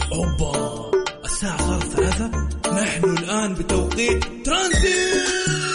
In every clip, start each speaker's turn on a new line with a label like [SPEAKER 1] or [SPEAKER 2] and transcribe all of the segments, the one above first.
[SPEAKER 1] أوبا الساعة صارت 3. نحن الآن بتوقيت ترانزيت.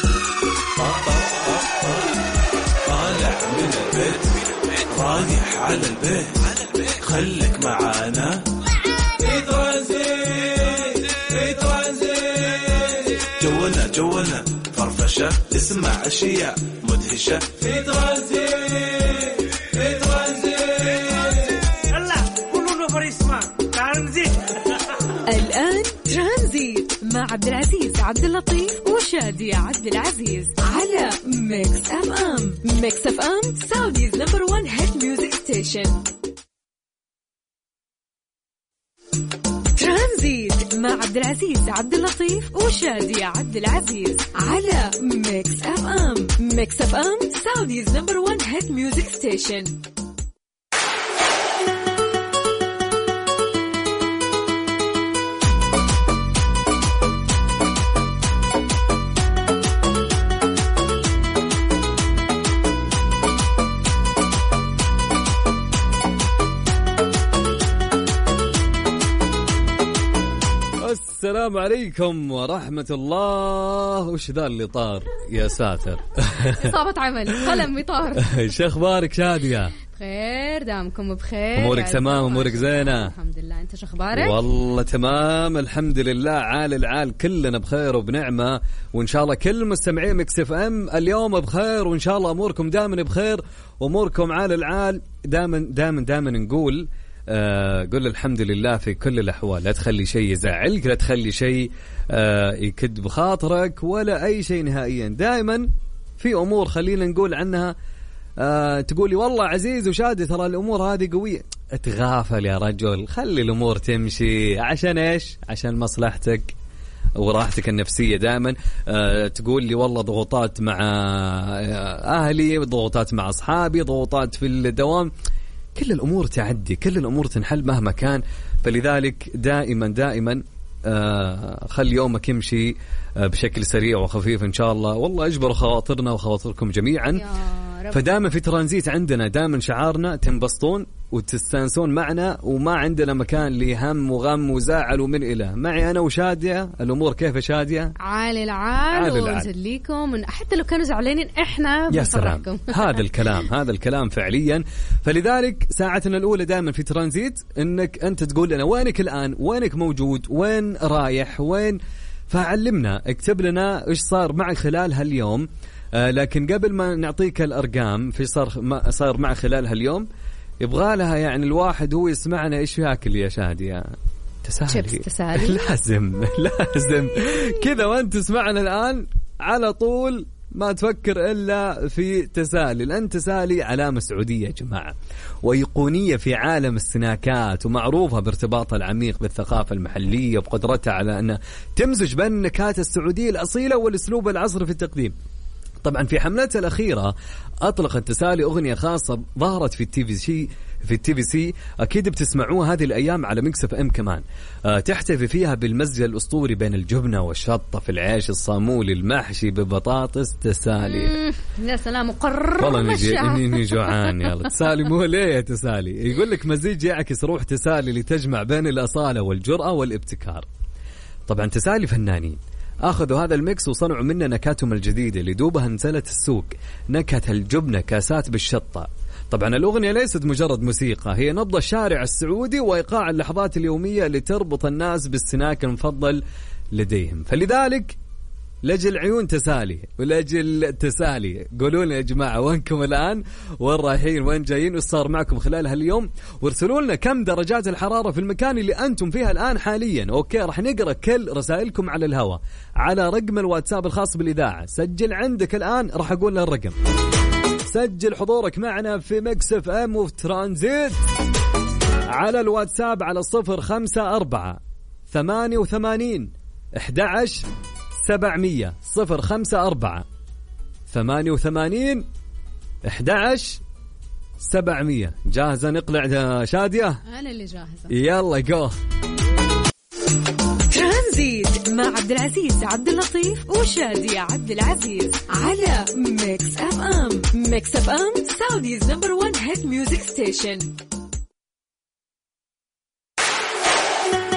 [SPEAKER 1] طالع من البيت رايح على البيت خليك معانا في ترانزيت. في ترانزيت جولنا فرفشة تسمع أشياء مدهشة في ترانزيت. في ترانزيت
[SPEAKER 2] يلا كلنا فريسما ترانزيت.
[SPEAKER 3] الآن ترانزيت مع عبد العزيز عبد اللطيف وشادية عبد العزيز على ميكس اف ام. ميكس اف ام سعوديز نمبر 1 هيت ميوزك ستيشن. ترانزيت مع عبد العزيز عبد اللطيف وشادية عبد العزيز على ميكس اف ام. ميكس اف ام سعوديز نمبر 1 هيت ميوزك ستيشن.
[SPEAKER 4] السلام عليكم ورحمة الله. وش ذا اللي طار يا ساتر؟
[SPEAKER 5] إصابة عمل قلم بطار.
[SPEAKER 4] شو أخبارك شادية؟
[SPEAKER 5] بخير دامكم بخير.
[SPEAKER 4] أمورك تمام؟ أمورك زينة؟
[SPEAKER 5] الحمد لله. أنت شو أخبارك؟
[SPEAKER 4] والله تمام الحمد لله. عال العال كلنا بخير وبنعمة، وإن شاء الله كل مستمعين ميكس اف ام اليوم بخير، وإن شاء الله أموركم دائما بخير وأموركم عال العال. دائما نقول قل الحمد لله في كل الأحوال. لا تخلي شيء يزعلك، لا تخلي شيء يكد بخاطرك ولا أي شيء نهائيا. دائما في أمور خلينا نقول عنها تقولي والله عزيز وشادي ترى الأمور هذه قوية. اتغافل يا رجل، خلي الأمور تمشي. عشان إيش؟ عشان مصلحتك وراحتك النفسية. دائما تقول لي والله ضغوطات مع أهلي، ضغوطات مع أصحابي، ضغوطات في الدوام. كل الأمور تعدي، كل الأمور تنحل مهما كان. فلذلك دائما خلي يومك يمشي بشكل سريع وخفيف إن شاء الله. والله أجبر خواطرنا وخواطركم جميعا. فدائما في ترانزيت عندنا دائما شعارنا تنبسطون وتستانسون معنا، وما عندنا مكان لهم وغم وزعل ومن إله. معي أنا وشادية. الأمور كيف شادية؟
[SPEAKER 5] عالي العال ونسليكم، حتى لو كانوا زعلانين إحنا بنفرحكم.
[SPEAKER 4] هذا الكلام فعليا. فلذلك ساعتنا الأولى دائما في ترانزيت إنك أنت تقول لنا وينك الآن، وينك موجود، وين رايح، وين. فعلمنا، اكتب لنا إيش صار معك خلال هاليوم. لكن قبل ما نعطيك الأرقام في صار مع خلال هاليوم، يبغى لها يعني الواحد هو يسمعنا إيش ياكل يا شادية.
[SPEAKER 5] تسالي
[SPEAKER 4] لازم كذا. وانت تسمعنا الآن على طول ما تفكر إلا في تسالي، لأن تسالي علامة سعودية يا جماعة، وأيقونية في عالم السناكات، ومعروفة بارتباطها العميق بالثقافة المحلية وبقدرتها على أن تمزج بين النكهات السعودية الأصيلة والأسلوب العصري في التقديم. طبعا في حملتها الأخيرة أطلقت تسالي أغنية خاصة ظهرت في التي في سي. أكيد بتسمعوها هذه الأيام على ميكس اف ام كمان. تحتفي فيها بالمزج الأسطوري بين الجبنة والشطة في العيش الصامولي المحشي ببطاطس تسالي.
[SPEAKER 5] يا سلام مقرر.
[SPEAKER 4] والله إني جوعان. يلا تسالي مو ليه تسالي. يقول لك مزيج يعكس روح تسالي لتجمع بين الأصالة والجرأة والابتكار. طبعا تسالي فنانين أخذوا هذا الميكس وصنعوا منه نكهتهم الجديدة اللي دوبها نزلت السوق. نكهة الجبنة، كاسات بالشطة. طبعا الأغنية ليست مجرد موسيقى، هي نبض الشارع السعودي وإيقاع اللحظات اليومية اللي تربط الناس بالسناك المفضل لديهم. فلذلك لأجل عيون تسالي ولأجل تسالي قولوا لنا يا جماعة وينكم الآن، وين رايحين، وين جايين، وش صار معكم خلال هاليوم، وارسلوا لنا كم درجات الحرارة في المكان اللي أنتم فيها الآن حاليا. أوكي راح نقرأ كل رسائلكم على الهواء على رقم الواتساب الخاص بالإذاعة. سجل عندك الآن، راح أقول له الرقم. سجل حضورك معنا في ميكس اف ام وفي ترانزيت على الواتساب على 054 88 11 700 054 88 11 700. جاهزة نقلع شادية؟
[SPEAKER 5] أنا اللي جاهزة.
[SPEAKER 4] يلا جو.
[SPEAKER 3] ترانزيت مع عبد العزيز عبد اللطيف وشادية عبد العزيز على ميكس اف ام. ميكس اف ام سعوديز نمبر 1 هيت ميوزك ستيشن.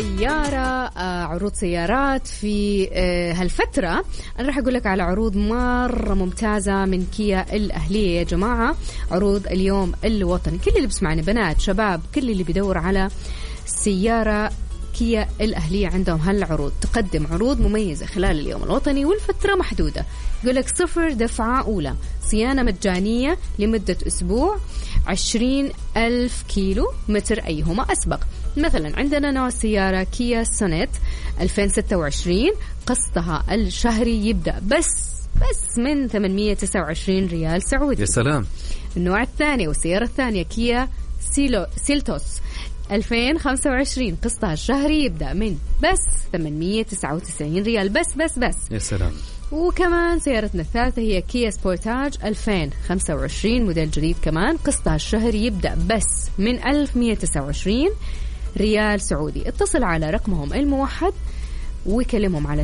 [SPEAKER 5] سيارة، عروض سيارات في هالفترة. أنا راح أقول لك على عروض مرة ممتازة من كيا الأهلية يا جماعة. عروض اليوم الوطني، كل اللي بسمعني بنات شباب، كل اللي بيدور على سيارة كيا الأهلية عندهم هالعروض. تقدم عروض مميزة خلال اليوم الوطني والفترة محدودة. يقول لك 0 دفعة أولى، صيانة مجانية لمدة أسبوع، 20,000 كيلو متر أيهما أسبق. مثلا عندنا نوع السيارة كيا سونيت 2026 قسطها الشهري يبدأ بس من 829 ريال سعودي.
[SPEAKER 4] يا سلام.
[SPEAKER 5] النوع الثاني والسيارة الثانية كيا سيلتوس 2025 قسطها الشهري يبدأ من بس 899 ريال بس.
[SPEAKER 4] يا سلام.
[SPEAKER 5] وكمان سيارتنا الثالثة هي كيا سبورتاج 2025 موديل جديد، كمان قسطها الشهري يبدأ بس من 1129 ريال سعودي. اتصل على رقمهم الموحد وكلمهم على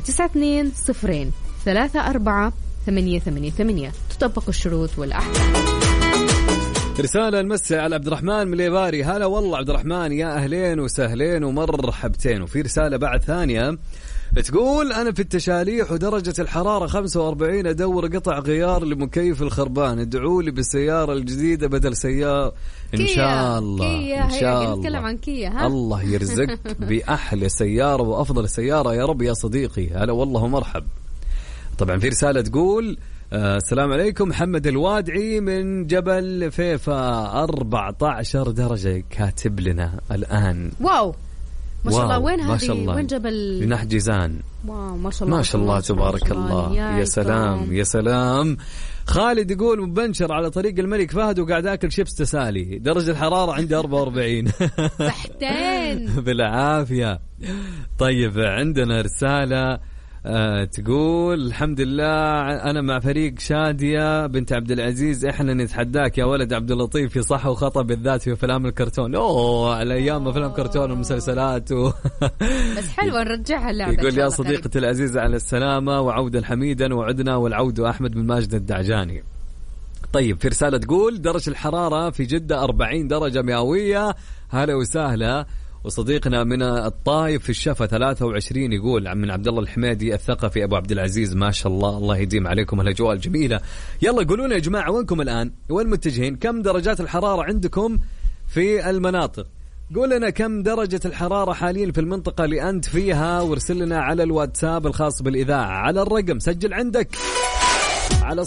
[SPEAKER 5] 92034888. تطبق الشروط والأحكام.
[SPEAKER 4] رسالة المساء على عبد الرحمن من اليباري. هلا والله عبد الرحمن، يا أهلين وسهلين ومرحبتين. وفي رسالة بعد ثانية تقول أنا في التشاليح ودرجة الحرارة 45، أدور قطع غيار لمكيف الخربان، ادعوا لي بالسيارة الجديدة بدل سيارة إن شاء الله. إن شاء الله
[SPEAKER 5] عن كيا، ها؟
[SPEAKER 4] الله يرزقك بأحلى سيارة وأفضل سيارة يا رب يا صديقي. هلا والله ومرحب. طبعا في رسالة تقول السلام عليكم، محمد الوادعي من جبل فيفا 14 درجة كاتب لنا الآن.
[SPEAKER 5] واو ما شاء الله. وين هذه؟ وين جبل؟
[SPEAKER 4] جناح جيزان.
[SPEAKER 5] واو ما شاء الله
[SPEAKER 4] ما شاء الله تبارك الله. يا سلام يا سلام. خالد يقول مبنشر على طريق الملك فهد وقاعد أكل شيبس تسالي، درجة الحرارة عندي 44.
[SPEAKER 5] صحتين
[SPEAKER 4] بالعافية. طيب عندنا رسالة تقول الحمد لله أنا مع فريق شادية بنت عبد العزيز، إحنا نتحداك يا ولد عبد اللطيف في صح وخطأ بالذات في أفلام الكرتون. على أيام أفلام الكرتون والمسلسلات
[SPEAKER 5] بس حلوة نرجعها اللعبة.
[SPEAKER 4] يقول يا صديقتي العزيزة على السلامة وعودا حميدا، وعدنا والعود أحمد من ماجد الدعجاني. طيب في رسالة تقول درجة الحرارة في جدة 40 درجة مئوية. هلا وسهلا. وصديقنا من الطايف في الشفا 23 يقول من عبد الله الحميدي الثقفي أبو عبد العزيز. ما شاء الله، الله يديم عليكم الأجواء الجميلة. يلا قولوا لنا يا جماعة وينكم الآن، وين متجهين، كم درجات الحرارة عندكم في المناطق. قول لنا كم درجة الحرارة حاليا في المنطقة اللي أنت فيها، وارسل لنا على الواتساب الخاص بالإذاعة على الرقم، سجل عندك على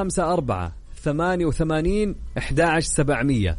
[SPEAKER 4] 054-88-11700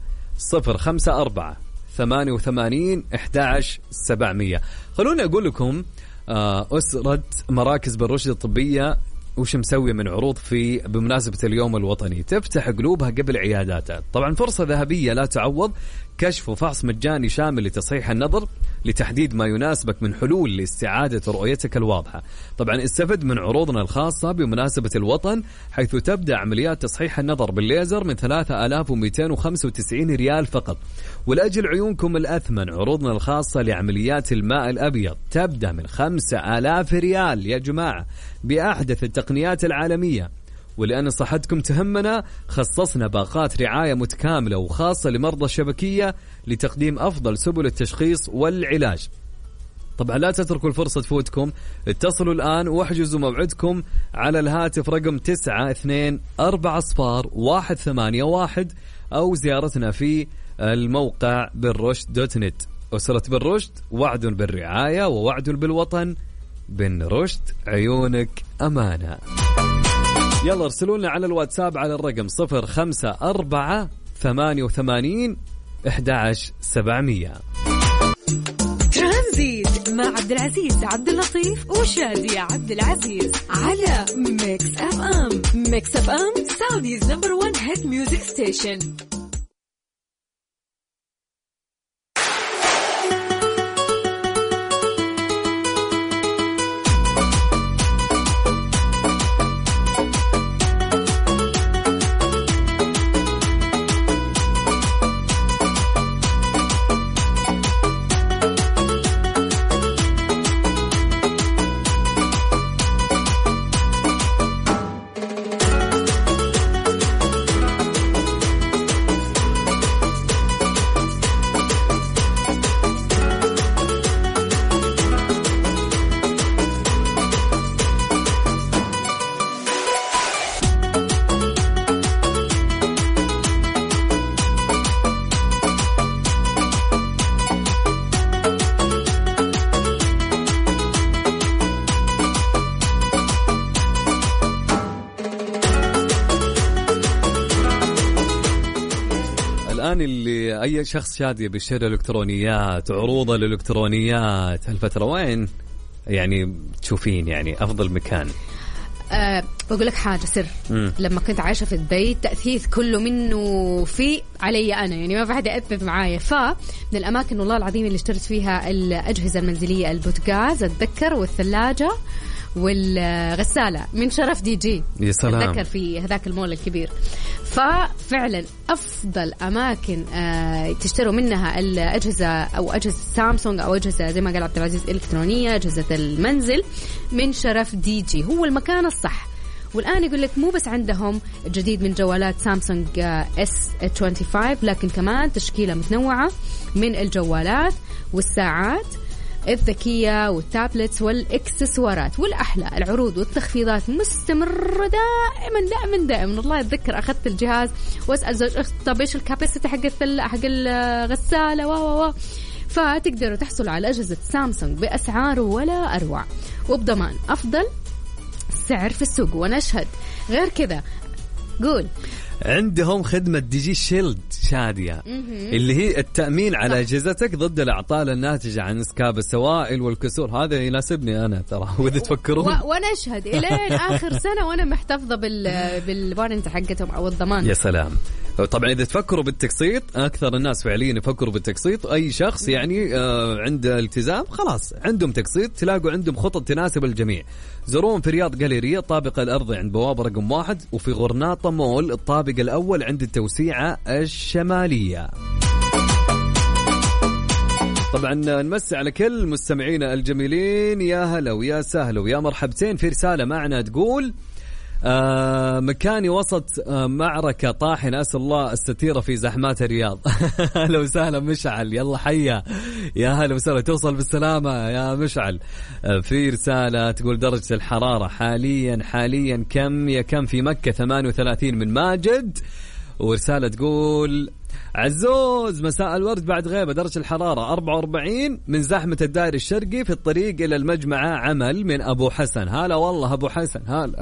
[SPEAKER 4] 054-88-11700. خلوني أقول لكم أسرة مراكز بالرشد الطبية وش مسوي من عروض بمناسبة اليوم الوطني. تفتح قلوبها قبل عياداتها. طبعا فرصة ذهبية لا تعوض، كشف وفحص مجاني شامل لتصحيح النظر لتحديد ما يناسبك من حلول لاستعادة رؤيتك الواضحة. طبعا استفد من عروضنا الخاصة بمناسبة الوطن، حيث تبدأ عمليات تصحيح النظر بالليزر من 3295 ريال فقط. ولأجل عيونكم الأثمن عروضنا الخاصة لعمليات الماء الأبيض تبدأ من 5000 ريال يا جماعة بأحدث التقنيات العالمية. ولأن صحتكم تهمنا خصصنا باقات رعاية متكاملة وخاصة لمرضى الشبكية لتقديم أفضل سبل التشخيص والعلاج. طبعا لا تتركوا الفرصة تفوتكم، اتصلوا الآن واحجزوا موعدكم على الهاتف رقم 92400181 أو زيارتنا في الموقع بالرشد.net. أسرة بالرشد، وعد بالرعاية ووعد بالوطن. بن رشد، عيونك أمانة. يلا ارسلوا لنا على الواتساب على الرقم 054-88-11700.
[SPEAKER 3] ترانزيت مع عبد العزيز عبد اللطيف وشادية عبد العزيز على ميكس اف ام. ميكس اف ام سعوديز نمبر 1 هيت ميوزك ستيشن.
[SPEAKER 4] الآن اللي أي شخص شادي بيشتري إلكترونيات عروض الإلكترونيات هالفترة وين يعني تشوفين يعني أفضل مكان؟
[SPEAKER 5] بقول لك حاجة سر. لما كنت عايشة في دبي التأثيث كله منه في علي أنا، يعني ما في حد يأثث معايا. فمن الأماكن والله العظيم اللي اشتريت فيها الأجهزة المنزلية البوتاغاز أتذكر والثلاجة والغسالة من شرف دي جي.
[SPEAKER 4] يا سلام.
[SPEAKER 5] أتذكر في هذاك المول الكبير. ففعلا أفضل أماكن تشتروا منها الأجهزة أو أجهزة سامسونج أو أجهزة زي ما قال عبد العزيز إلكترونية، أجهزة المنزل من شرف دي جي، هو المكان الصح. والآن يقول لك مو بس عندهم جديد من جوالات سامسونج S25 لكن كمان تشكيلة متنوعة من الجوالات والساعات الذكية والتابلتس والإكسسوارات. والأحلى العروض والتخفيضات مستمرة دائما. والله أتذكر أخذت الجهاز وأسأل زوج طب إيش الكاباسيتي حق الغسالة فتقدروا تحصلوا على أجهزة سامسونج بأسعار ولا أروع وبضمان أفضل سعر في السوق. ونشهد غير كذا قول
[SPEAKER 4] عندهم خدمة دي جي شيلد شادية اللي هي التأمين على أجهزتك ضد الأعطال الناتجة عن إسكاب السوائل والكسور. هذا يناسبني أنا ترى وإذا تفكرون
[SPEAKER 5] وأنا أشهد إلين آخر سنة وأنا محتفظة بالوارنتي حقتهم أو الضمان.
[SPEAKER 4] يا سلام. طبعا إذا تفكروا بالتقسيط أكثر الناس فعليا يفكروا بالتقسيط. أي شخص يعني عنده التزام خلاص عندهم تقسيط، تلاقوا عندهم خطط تناسب الجميع. زورون في رياض جاليريا الطابق الأرضي عند بوابة رقم 1، وفي غرناطة مول الطابق الأول عند التوسيعة الشمالية. طبعا نمسي على كل مستمعينا الجميلين، يا هلا ويا سهلا ويا مرحبتين. في رسالة معنا تقول مكاني وسط معركة طاحنة أسأل الله الستيرة في زحمات الرياض. هلا وسهلا مشعل، يلا حيا يا هلا وسهلا، توصل بالسلامة يا مشعل. في رسالة تقول درجة الحرارة حاليا كم في مكة 38 من ماجد. ورسالة تقول عزوز مساء الورد بعد غيبة، درجة الحرارة 44 من زحمة الدائري الشرقي في الطريق إلى المجمعة عمل من أبو حسن. هلا والله أبو حسن،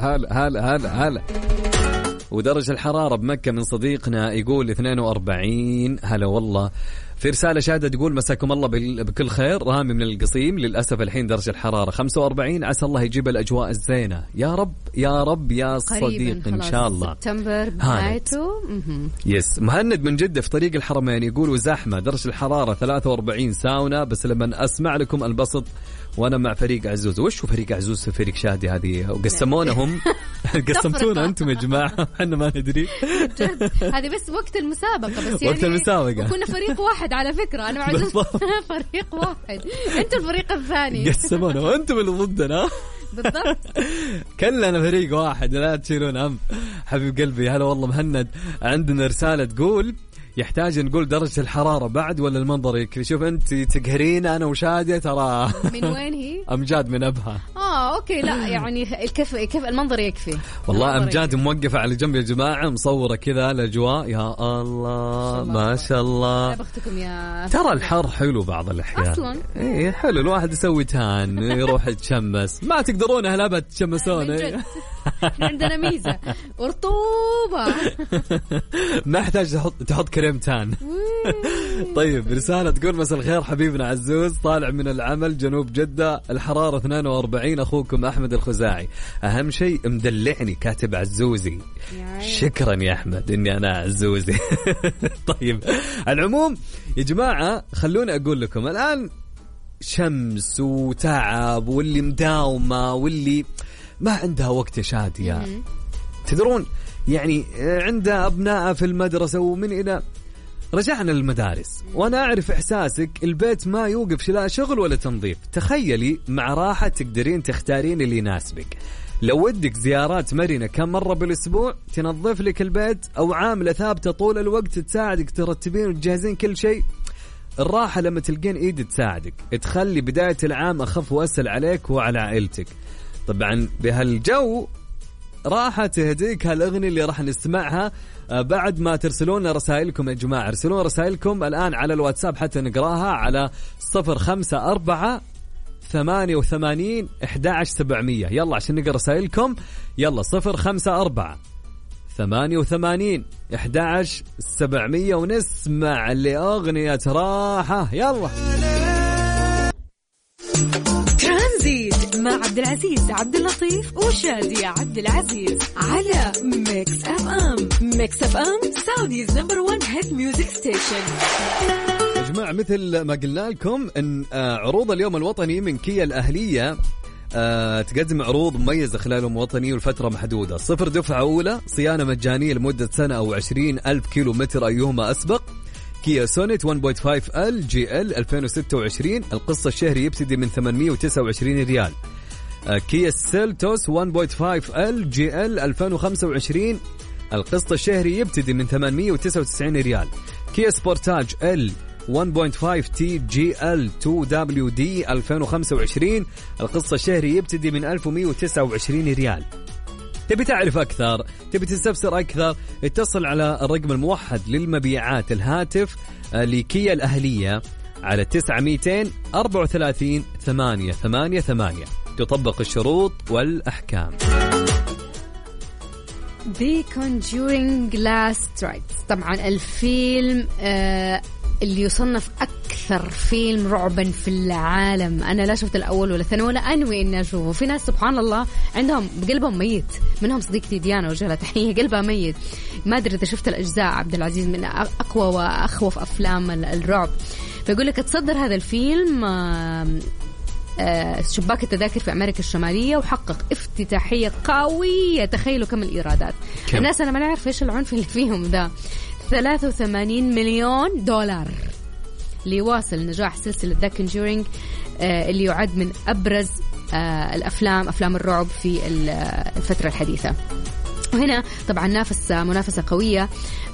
[SPEAKER 4] هلا. ودرجة الحرارة بمكة من صديقنا يقول 42. هلا والله. في رسالة شادة تقول مساكم الله بكل خير، رامي من القصيم. للأسف الحين درجة الحرارة 45، عسى الله يجيب الأجواء الزينة يا رب يا صديق إن شاء الله.
[SPEAKER 5] سبتمبر بدايته.
[SPEAKER 4] يس. مهند من جدة في طريق الحرمين يقول وزحمة، درجة الحرارة 43 ساونا، بس لما أسمع لكم البسط وأنا مع فريق عزوز. وش هو فريق عزوز في فريق شادي هذه؟ وقسمونهم قسمتونا أنتم يا جماعة، احنا ما ندري.
[SPEAKER 5] هذه بس وقت المسابقة، بس يعني
[SPEAKER 4] وقت المسابقة
[SPEAKER 5] كنا فريق واحد على فكرة، أنا وعزوز فريق واحد، أنتم الفريق الثاني.
[SPEAKER 4] قسمونا وأنتم اللي ضدنا.
[SPEAKER 5] بالضبط.
[SPEAKER 4] كلنا فريق واحد، لا تشيلون هم. حبيب قلبي هلا والله. مهند عندنا رسالة تقول يحتاج نقول درجة الحرارة بعد ولا المنظر يكفي؟ شوف أنت تقهرين أنا وشادية ترى. من
[SPEAKER 5] وين هي؟
[SPEAKER 4] أمجاد من أبها.
[SPEAKER 5] أوكي لا يعني كيف المنظر يكفي.
[SPEAKER 4] والله أمجاد موقفة على جنب يا جماعة، مصورة كذا الأجواء، يا الله ما شاء الله.
[SPEAKER 5] يا بختكم يا.
[SPEAKER 4] ترى الحر حلو بعض الأحيان
[SPEAKER 5] أصلا.
[SPEAKER 4] إيه حلو الواحد يسوي تان يروح يتشمس. ما تقدرون أهلا تتشمسون.
[SPEAKER 5] عندنا ميزة ورطوبة.
[SPEAKER 4] ما يحتاج تحط كريم تان. طيب رسالة تقول مساء الخير حبيبنا عزوز، طالع من العمل جنوب جدة، الحرارة 42، أخوكم أحمد الخزاعي. أهم شيء مدلعني كاتب عزوزي. شكرا يا أحمد إني أنا عزوزي. طيب العموم يا جماعة خلوني أقول لكم الآن شمس وتعب، واللي مداومة واللي ما عندها وقت شادية. تدرون يعني عندها أبناء في المدرسة ومن إلى رجعنا للمدارس، وأنا أعرف إحساسك. البيت ما يوقف لا شغل ولا تنظيف. تخيلي مع راحة تقدرين تختارين اللي يناسبك. لو ودك زيارات مرنة كم مرة بالأسبوع تنظف لك البيت، أو عاملة ثابتة طول الوقت تساعدك ترتبين وتجهزين كل شيء. الراحة لما تلقين إيد تساعدك، تخلي بداية العام أخف وأسهل عليك وعلى عائلتك. طبعا بهالجو راحة تهديك هالأغنية اللي راح نسمعها بعد ما ترسلون رسائلكم يا جماعة. ارسلون رسائلكم الآن على الواتساب حتى نقراها على 054-88-11700. يلا عشان نقرأ رسائلكم. يلا 054 88 11 700 ونسمع لأغنية راحة. يلا
[SPEAKER 3] ترانزيت مع عبد العزيز عبد اللطيف وشادية عبد العزيز على ميكس اف ام. ميكس اف ام سعوديز نمبر 1 هيت ميوزك ستيشن.
[SPEAKER 4] يا جماعة مثل ما قلنا لكم ان عروض اليوم الوطني من كيا الأهلية تقدم عروض مميزة خلال اليوم الوطني والفترة محدودة. 0 دفعة أولى، صيانة مجانية لمدة سنة أو 20,000 كيلومتر أيهما أسبق. كيا سونيت 1.5L GL 2026 القسط الشهري يبتدي من 829 ريال. كيا سيلتوس 1.5L GL 2025 القسط الشهري يبتدي من 899 ريال. كيا سبورتاج L 1.5 TGL 2WD 2025 القسط الشهري يبتدي من 1129 ريال. تبي تعرف أكثر، تبي تستفسر أكثر، اتصل على الرقم الموحد للمبيعات الهاتف لكيا الأهلية على 934 888. تطبق الشروط والأحكام.
[SPEAKER 5] The Conjuring Last Rites طبعا الفيلم اللي يصنف أكثر فيلم رعبا في العالم. أنا لا شفت الأول ولا الثاني ولا أنوي إني أشوفه. في ناس سبحان الله عندهم قلبهم ميت، منهم صديقتي ديانا وجهها تحية قلبها ميت. ما أدري إذا شفت الأجزاء عبد العزيز، من أقوى وأخوف أفلام الرعب. فيقول لك تصدر هذا الفيلم شباك التذاكر في أمريكا الشمالية وحقق افتتاحية قوية. تخيلوا كم الإيرادات. الناس أنا ما نعرف إيش العنف اللي فيهم ده. 83 مليون دولار ليواصل نجاح سلسلة The Conjuring اللي يعد من أبرز أفلام الرعب في الفترة الحديثة. وهنا طبعا نافس منافسة قوية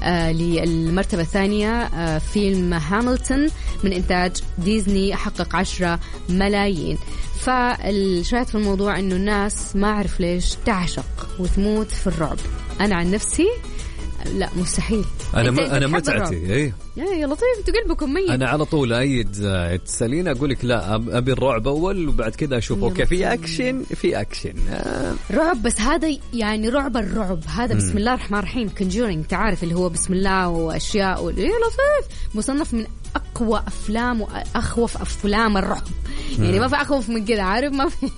[SPEAKER 5] للمرتبة الثانية فيلم هاملتون من إنتاج ديزني حقق 10 ملايين. فالشاهد في الموضوع إنه الناس ما أعرف ليش تعشق وتموت في الرعب. أنا عن نفسي لا مستحيل.
[SPEAKER 4] أنا متعتي إيه
[SPEAKER 5] يا لطيف أنتوا قلبكم ميت.
[SPEAKER 4] أنا على طول أيد تسألين أقول لك لا أبي الرعب أول وبعد كذا أشوف أوكي في أكشن
[SPEAKER 5] رعب. بس هذا يعني رعب الرعب هذا بسم الله الرحمن الرحيم. كونجورينج تعرف اللي هو بسم الله وأشياء يا لطيف مصنف من أقوى أفلام وأخوف أفلام الرعب. يعني ما في أخوف من كذا عارف ما في.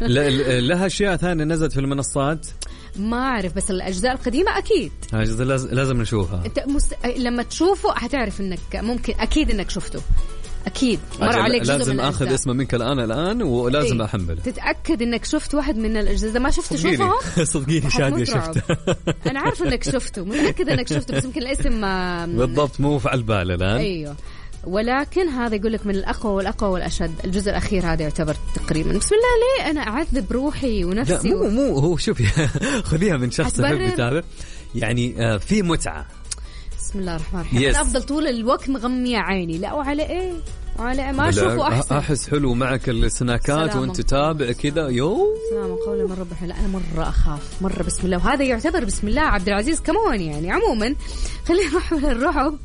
[SPEAKER 4] لها أشياء ثانية نزلت في المنصات
[SPEAKER 5] ما أعرف بس الأجزاء القديمة أكيد
[SPEAKER 4] لازم نشوفها.
[SPEAKER 5] لما تشوفه هتعرف إنك ممكن أكيد إنك شفته أكيد مر عليك جزء
[SPEAKER 4] لازم أخذ اسمه منك الآن ولازم أحمله.
[SPEAKER 5] تتأكد إنك شفت واحد من الأجزاء. إذا ما شفته شوفه
[SPEAKER 4] صدقيني شادية شفته.
[SPEAKER 5] أنا عارفة إنك شفته متأكد إنك شفته بس يمكن الاسم ما
[SPEAKER 4] بالضبط مو في البال الآن.
[SPEAKER 5] أيوه ولكن هذا يقول لك من الأقوى والأقوى والأشد. الجزء الأخير هذا يعتبر تقريبا بسم الله ليه أنا أعذب روحي ونفسي.
[SPEAKER 4] لا مو هو شوفي خذيها من شخص يحب يتابع يعني في متعة.
[SPEAKER 5] بسم الله الرحمن الرحيم. أنا أفضل طول الوقت مغمية عيني لا وعلى إيه وعلى ما أشوفه أحسن.
[SPEAKER 4] أحس حلو معك السناكات وأنت تتابع كذا
[SPEAKER 5] سلام قولي مرة بحلو. لا أنا مرة أخاف مرة بسم الله. وهذا يعتبر بسم الله عبد العزيز كمان يعني. عموما خلينا نروح للرعب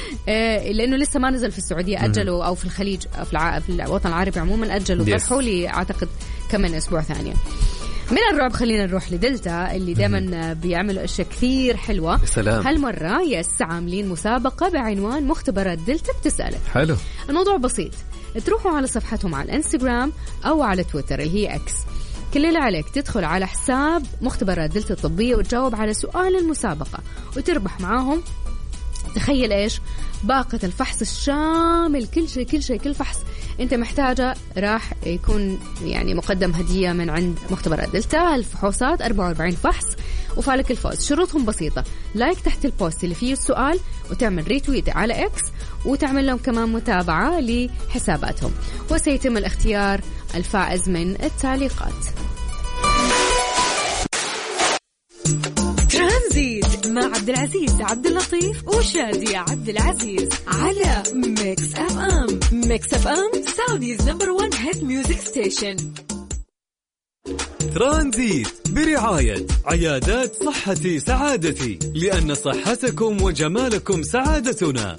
[SPEAKER 5] لأنه لسه ما نزل في السعودية. أجلوا أو في الخليج في الوطن العربي عموما أجلوا طرحوا لي أعتقد كمان أسبوع ثانية. من الرعب خلينا نروح لدلتا اللي دائما بيعملوا أشياء كثير حلوة.
[SPEAKER 4] سلام.
[SPEAKER 5] هالمرة عاملين مسابقة بعنوان مختبرات دلتا بتسألك.
[SPEAKER 4] حلو.
[SPEAKER 5] الموضوع بسيط. تروحوا على صفحتهم على الانستغرام أو على تويتر اللي هي اكس. كل اللي عليك تدخل على حساب مختبرات دلتا الطبية وتجاوب على سؤال المسابقة وتربح معاهم. تخيل إيش باقة الفحص الشامل كل شيء كل فحص أنت محتاجة راح يكون يعني مقدم هدية من عند مختبرات دلتا. الفحوصات 44 فحص وفالك الفوز. شروطهم بسيطة. لايك تحت البوست اللي فيه السؤال وتعمل ريتويت على اكس وتعمل لهم كمان متابعة لحساباتهم وسيتم الاختيار الفائز من التعليقات.
[SPEAKER 3] ترانزيت مع عبد العزيز عبد اللطيف وشادية عبد العزيز على ميكس اف ام. ميكس اف ام سعوديز نمبر 1 هيت ميوزك ستيشن.
[SPEAKER 1] ترانزيت برعاية عيادات صحتي سعادتي لأن صحتكم وجمالكم سعادتنا.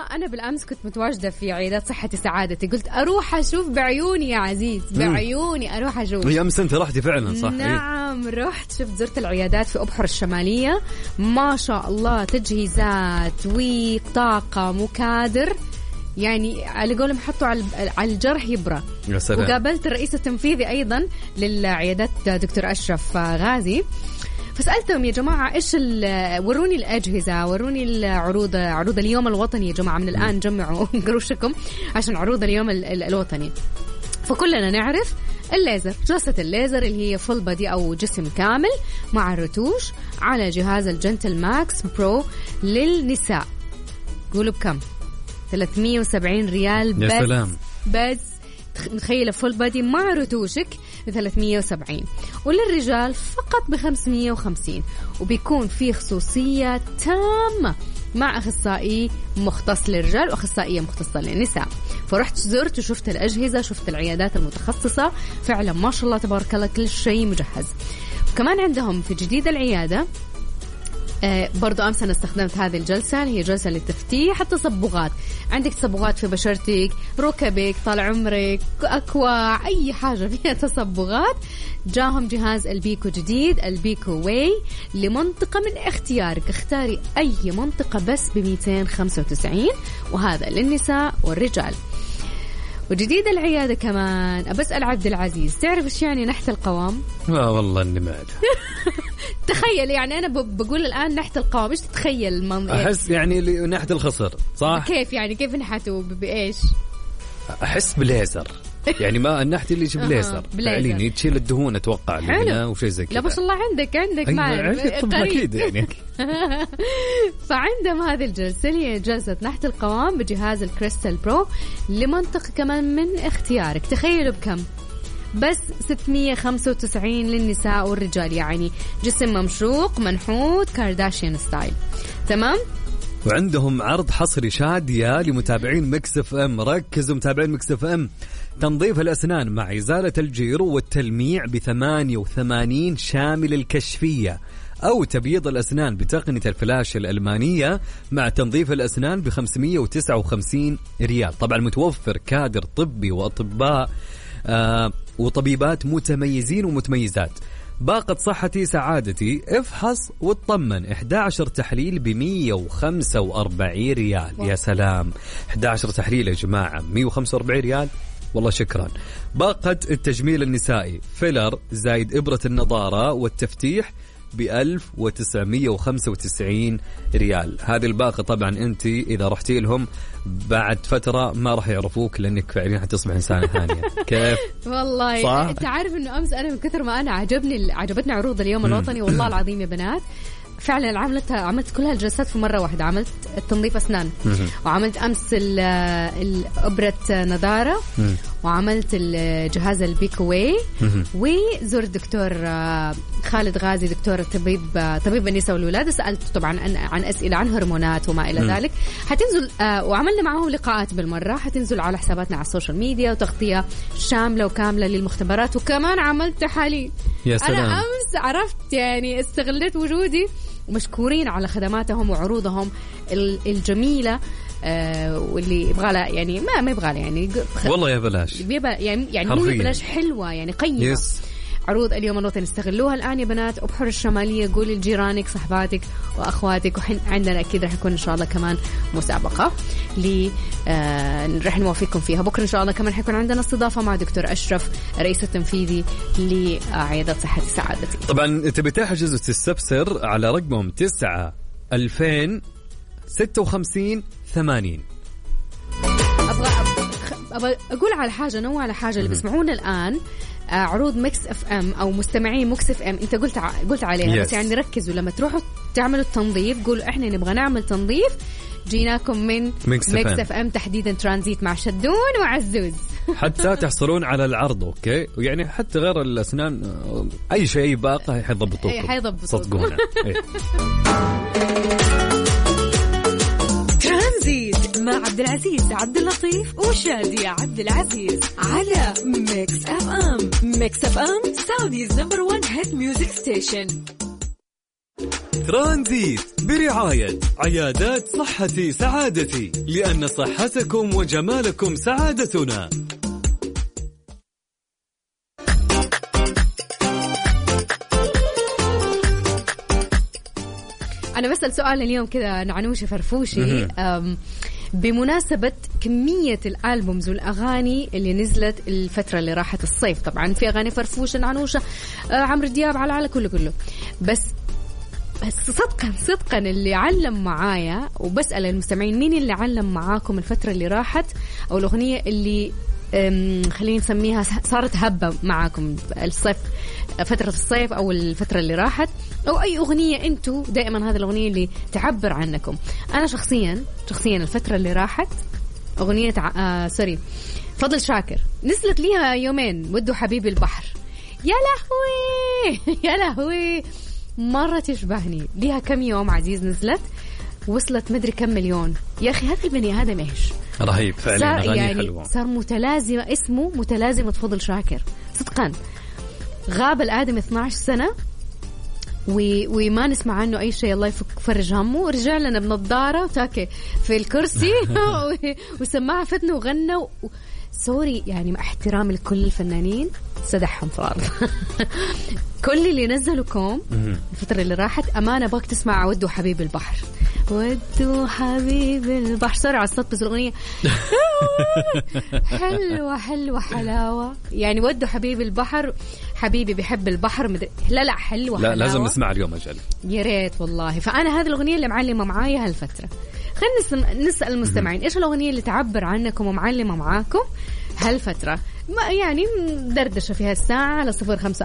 [SPEAKER 5] أنا بالأمس كنت متواجدة في عيادات صحتي سعادتي، قلت أروح أشوف بعيوني يا عزيز، بعيوني أروح أشوف.
[SPEAKER 4] يا أمس أنت رحتي فعلا صح؟
[SPEAKER 5] نعم رحت شفت، زرت العيادات في أبحر الشمالية، ما شاء الله تجهيزات وطاقم وكادر، يعني على قولهم حطوا على الجرح يبرى. وقابلت الرئيس التنفيذي أيضا للعيادات دكتور أشرف غازي، فسألتهم يا جماعة إيش وروني الأجهزة، وروني العروض، عروض اليوم الوطني يا جماعة، من الآن جمعوا قروشكم عشان عروض اليوم الوطني. فكلنا نعرف الليزر، جلسة الليزر اللي هي فول بادي أو جسم كامل مع الرتوش على جهاز الجنتل ماكس برو للنساء. قولوا بكم؟ 370 ريال بس. يا سلام. بس متخيلة فول بادي مع رتوشك ب370، وللرجال فقط ب550، وبيكون في خصوصية تامة مع أخصائي مختص للرجال وأخصائية مختصة للنساء. فرحت زرت وشفت الأجهزة، شفت العيادات المتخصصة، فعلا ما شاء الله تبارك الله كل شيء مجهز. كمان عندهم في جديد العيادة برضو أمس أنا استخدمت هذه الجلسة اللي هي جلسة للتفتيح التصبغات. عندك تصبغات في بشرتك، ركبك، طال عمرك، أكواع، أي حاجة فيها تصبغات، جاهم جهاز البيكو جديد، البيكو واي، لمنطقة من اختيارك. اختاري أي منطقة بس ب295، وهذا للنساء والرجال. وجديد العيادة كمان أبسأل عبد العزيز، تعرف إيش يعني نحت القوام؟
[SPEAKER 4] والله إني ما أعرف.
[SPEAKER 5] تخيل يعني أنا بقول الآن نحت القوام، إيش تتخيل المنظر؟
[SPEAKER 4] أحس يعني نحت الخصر صح؟
[SPEAKER 5] كيف يعني كيف نحته بإيش؟
[SPEAKER 4] أحس بليزر يعني ما النحت اللي يجيب ليزر فعليا تشيل الدهون اتوقع هنا وشيء زي كذا.
[SPEAKER 5] لا ما شاء الله عندك ما
[SPEAKER 4] اكيد يعني.
[SPEAKER 5] فعندهم هذه الجلسه اللي هي جلسه نحت القوام بجهاز الكريستال برو لمنطقه كمان من اختيارك. تخيلوا بكم؟ بس 695 للنساء والرجال، يعني جسم ممشوق منحوت كارداشيان ستايل. تمام.
[SPEAKER 4] وعندهم عرض حصري شادية لمتابعين ميكس اف ام. ركزوا متابعين ميكس اف ام، تنظيف الأسنان مع إزالة الجيرو والتلميع ب88 شامل الكشفية، أو تبييض الأسنان بتقنية الفلاش الألمانية مع تنظيف الأسنان ب559 ريال. طبعا متوفر كادر طبي وأطباء وطبيبات متميزين ومتميزات. باقة صحتي سعادتي، افحص وتطمن، 11 تحليل ب145 ريال. يا سلام، 11 تحليل يا جماعة 145 ريال، والله شكرا. باقة التجميل النسائي، فيلر زايد إبرة النضارة والتفتيح ب1995 ريال. هذه الباقة طبعا أنت إذا رحتي لهم بعد فترة ما راح يعرفوك، لأنك فعليا حتصبح إنسانة ثانية. كيف؟
[SPEAKER 5] والله صح؟ أنت عارف إنه أمس أنا من كثر ما أنا عجبتني عروض اليوم الوطني، والله العظيم يا بنات فعلا عملت كل هالجلسات في مرة واحدة. عملت التنظيف أسنان، وعملت أمس الأبرة نضارة، وعملت الجهاز البيكوي، وزرت دكتور خالد غازي، دكتور طبيب النساء والولادة. سألته طبعا عن أسئلة عن هرمونات وما إلى ذلك. حتنزل وعملنا معهم لقاءات بالمرة، حتنزل على حساباتنا على السوشيال ميديا، وتغطية شاملة وكاملة للمختبرات، وكمان عملت تحاليل.
[SPEAKER 4] يا سلام.
[SPEAKER 5] أنا أمس عرفت يعني استغلت وجودي، ومشكورين على خدماتهم وعروضهم الجميلة. واللي يبغى لها يعني ما يبغى لها يعني
[SPEAKER 4] والله يا بلاش،
[SPEAKER 5] يعني مو بلاش، حلوة يعني قيمة. عروض اليوم الوطني استغلوها الآن يا بنات. أبحر الشمالية، قولي لجيرانك صحباتك وأخواتك. وعندنا أكيد رح يكون إن شاء الله كمان مسابقة رح نوافقكم فيها بكرة إن شاء الله. كمان حيكون عندنا استضافة مع دكتور أشرف، رئيس التنفيذي لعيادة صحتي سعادتي.
[SPEAKER 4] طبعا تبي تحجز وتستفسر على رقمهم 9-2056-80.
[SPEAKER 5] أبغى أقول على حاجة، نوع على حاجة اللي بيسمعونا الآن، عروض ميكس اف ام او مستمعين ميكس اف ام، انت قلت عليها بس يعني ركزوا لما تروحوا تعملوا التنظيف قولوا احنا نبغى نعمل تنظيف، جيناكم من ميكس اف ام تحديدا ترانزيت مع شدون وعزوز.
[SPEAKER 4] حتى تحصلون على العرض. اوكي، يعني حتى غير الاسنان اي شيء باقه حيضبطوكم صدقونا.
[SPEAKER 3] ترانزيت مع عبد العزيز عبد اللطيف وشادية عبد العزيز على ميكس اف ام. ميكس اف ام سعوديز نمبر 1 هيت ميوزك ستيشن.
[SPEAKER 4] ترانزيت برعاية عيادات صحتي سعادتي، لأن صحتكم وجمالكم سعادتنا.
[SPEAKER 5] أنا بسأل سؤال اليوم كذا نعنوشة فرفوشي بمناسبة كمية الألبومز والأغاني اللي نزلت الفترة اللي راحت الصيف. طبعا في أغاني فرفوشة نعنوشة، عمرو دياب، على كله بس صدقا اللي علم معايا، وبسأل المستمعين مين اللي علم معاكم الفترة اللي راحت أو الأغنية اللي خلينا نسميها صارت هبة معاكم الصيف، فترة الصيف أو الفترة اللي راحت، أو أي أغنية أنتوا دائما هذه الأغنية اللي تعبر عنكم. أنا شخصيا الفترة اللي راحت أغنية فضل شاكر نزلت ليها يومين، ودوا حبيبي البحر، يا لهوي يا لهوي مرة تشبهني. ليها كم يوم عزيز نزلت، وصلت مدري كم مليون. يا أخي هذا البني آدم إيش
[SPEAKER 4] رهيب فعلا، أغاني
[SPEAKER 5] يعني
[SPEAKER 4] حلوة.
[SPEAKER 5] صار متلازمة، اسمه متلازمة فضل شاكر صدقا. غاب الآدم 12 سنة وما نسمع عنه أي شيء. الله يفرج همه. رجع لنا بنظارة وتاكي في الكرسي وسماها فتنة وغنى سوري يعني، مع احترامي لكل الفنانين سدحهم في الأرض. كل اللي نزلوا كوم الفترة اللي راحت أمانة باك تسمع ودوا حبيب البحر، ودوا حبيب البحر. صار على الصوت بس الأغنية حلوة حلاوة يعني. ودوا حبيب البحر، حبيبي بيحب البحر لا حلوة
[SPEAKER 4] لا
[SPEAKER 5] حلاوة.
[SPEAKER 4] لازم نسمع اليوم أجل،
[SPEAKER 5] يا ريت والله. فأنا هذه الأغنية اللي معلمة معايا هالفترة. خلينا نسأل المستمعين إيش الأغنية اللي تعبر عنكم ومعلمة معاكم هالفترة. ما يعني دردشة في هالساعة على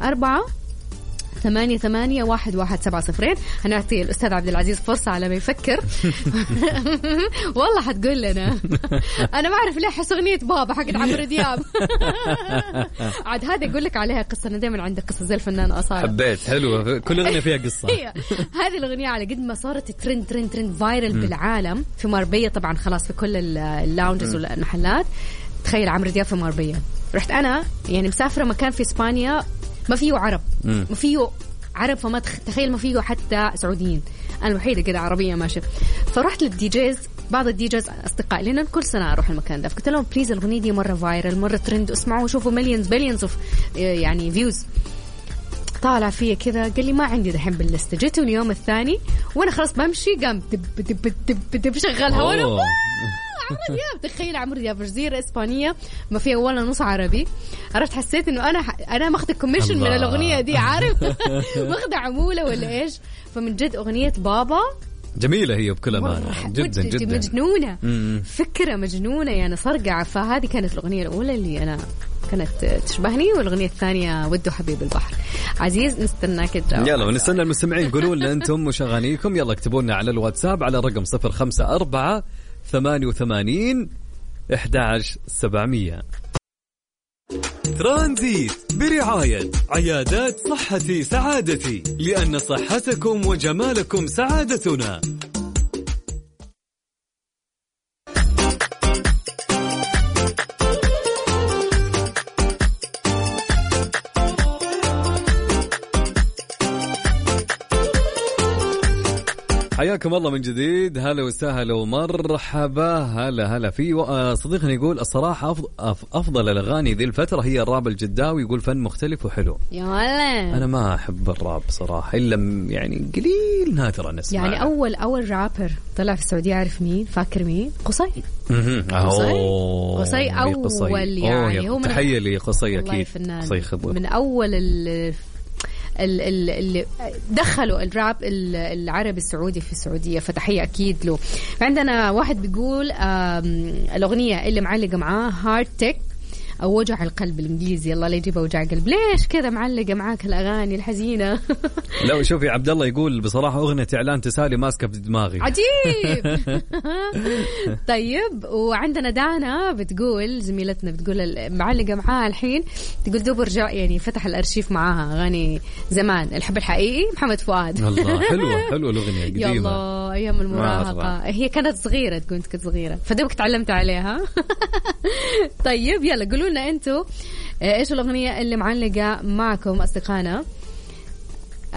[SPEAKER 5] 0548811700. هنعطي الأستاذ عبد العزيز فرصة على ما يفكر. والله حتقول لنا. أنا ما أعرف ليه حس أغنية بابا حق عمرو دياب. عاد هذا يقول لك عليها قصة. أنا دائما عندي قصة زي الفنان أصالة.
[SPEAKER 4] حبيت حلوة، كل أغنية فيها قصة.
[SPEAKER 5] هذه الأغنية على قد ما صارت ترند فايرل بالعالم، في ماربية طبعا خلاص في كل اللاونجز والمحلات. تخيل عمرو دياب في ماربية. رحت أنا يعني مسافرة مكان في إسبانيا ما فيه عرب، ما فيه عرب، فما تخيل ما فيه حتى سعوديين. أنا الوحيدة كده عربية ماشي. فرحت للديجيز، بعض الديجيز أصدقائي، لأن كل سنة أروح المكان ده، فقلت لهم بليز الأغنية دي مرة فايرل، مرة ترند، اسمعوا وشوفوا بليونز اوف يعني فيوز. طالع فيا كذا قال لي ما عندي دحين باللستة. جيته اليوم الثاني وأنا خلاص بمشي قام دب شغلها وأنا عمرو دياب. تخيل عمرو دياب جزيرة إسبانية ما فيها ولا نص عربي. عرفت حسيت إنه أنا ماخذ كوميشن من الأغنية دي، عارف ماخذ عمولة ولا إيش. فمن جد أغنية بابا جميلة هي بكل أمانة، جدا مجنونة. فكرة مجنونة يعني صرقعة. فهذه كانت الأغنية الأولى اللي أنا كانت تشبهني، والأغنية الثانية ودوا حبيب البحر. عزيز نستناك تجاوب. يلا ونستنى المستمعين قولوا لنا أنتم وش أغانيكم. يلا اكتبوا لنا على الواتساب على الرقم 0548811700. ترانزيت برعاية عيادات صحتي سعادتي، لأن صحتكم وجمالكم سعادتنا. حياكم الله من جديد. هلا وسهلا ومرحبا. هلا في صديقنا يقول الصراحة أفضل الأغاني ذي الفترة هي الراب الجداوي. يقول فن مختلف وحلو. يا ولا أنا ما أحب الراب صراحة، إلا يعني قليل نادرا نسمع. يعني أول رابر طلع في السعودية عارف مين؟ فاكر مين؟ قصي. قصي أول يعني هو
[SPEAKER 4] تحية لي قصي أكيد.
[SPEAKER 5] قصي من أول اللي دخلوا الراب العربي السعودي في السعودية، فتحية أكيد له. عندنا واحد بيقول الأغنية اللي معلقة معاه هارت تيك أو وجع القلب الإنجليزي. الله لا يجيبها وجع قلب. ليش كذا معلقة معاك الأغاني الحزينة؟ لا شوفي عبد الله يقول بصراحة أغنية إعلان تسالي ماسكة في دماغي. عجيب. طيب وعندنا دانا بتقول زميلتنا بتقول معلقة معاها الحين، تقول دوب رجع يعني فتح الأرشيف معاها أغاني زمان. الحب الحقيقي محمد فؤاد. الله حلوة الأغنية قديمة. يلا أيام المراهقة هي كانت صغيرة، كنت صغيرة فدوبك تعلمت عليها. طيب يلا قولوا لنا أنتوا إيش الأغنية اللي معلقة معكم أصدقائنا.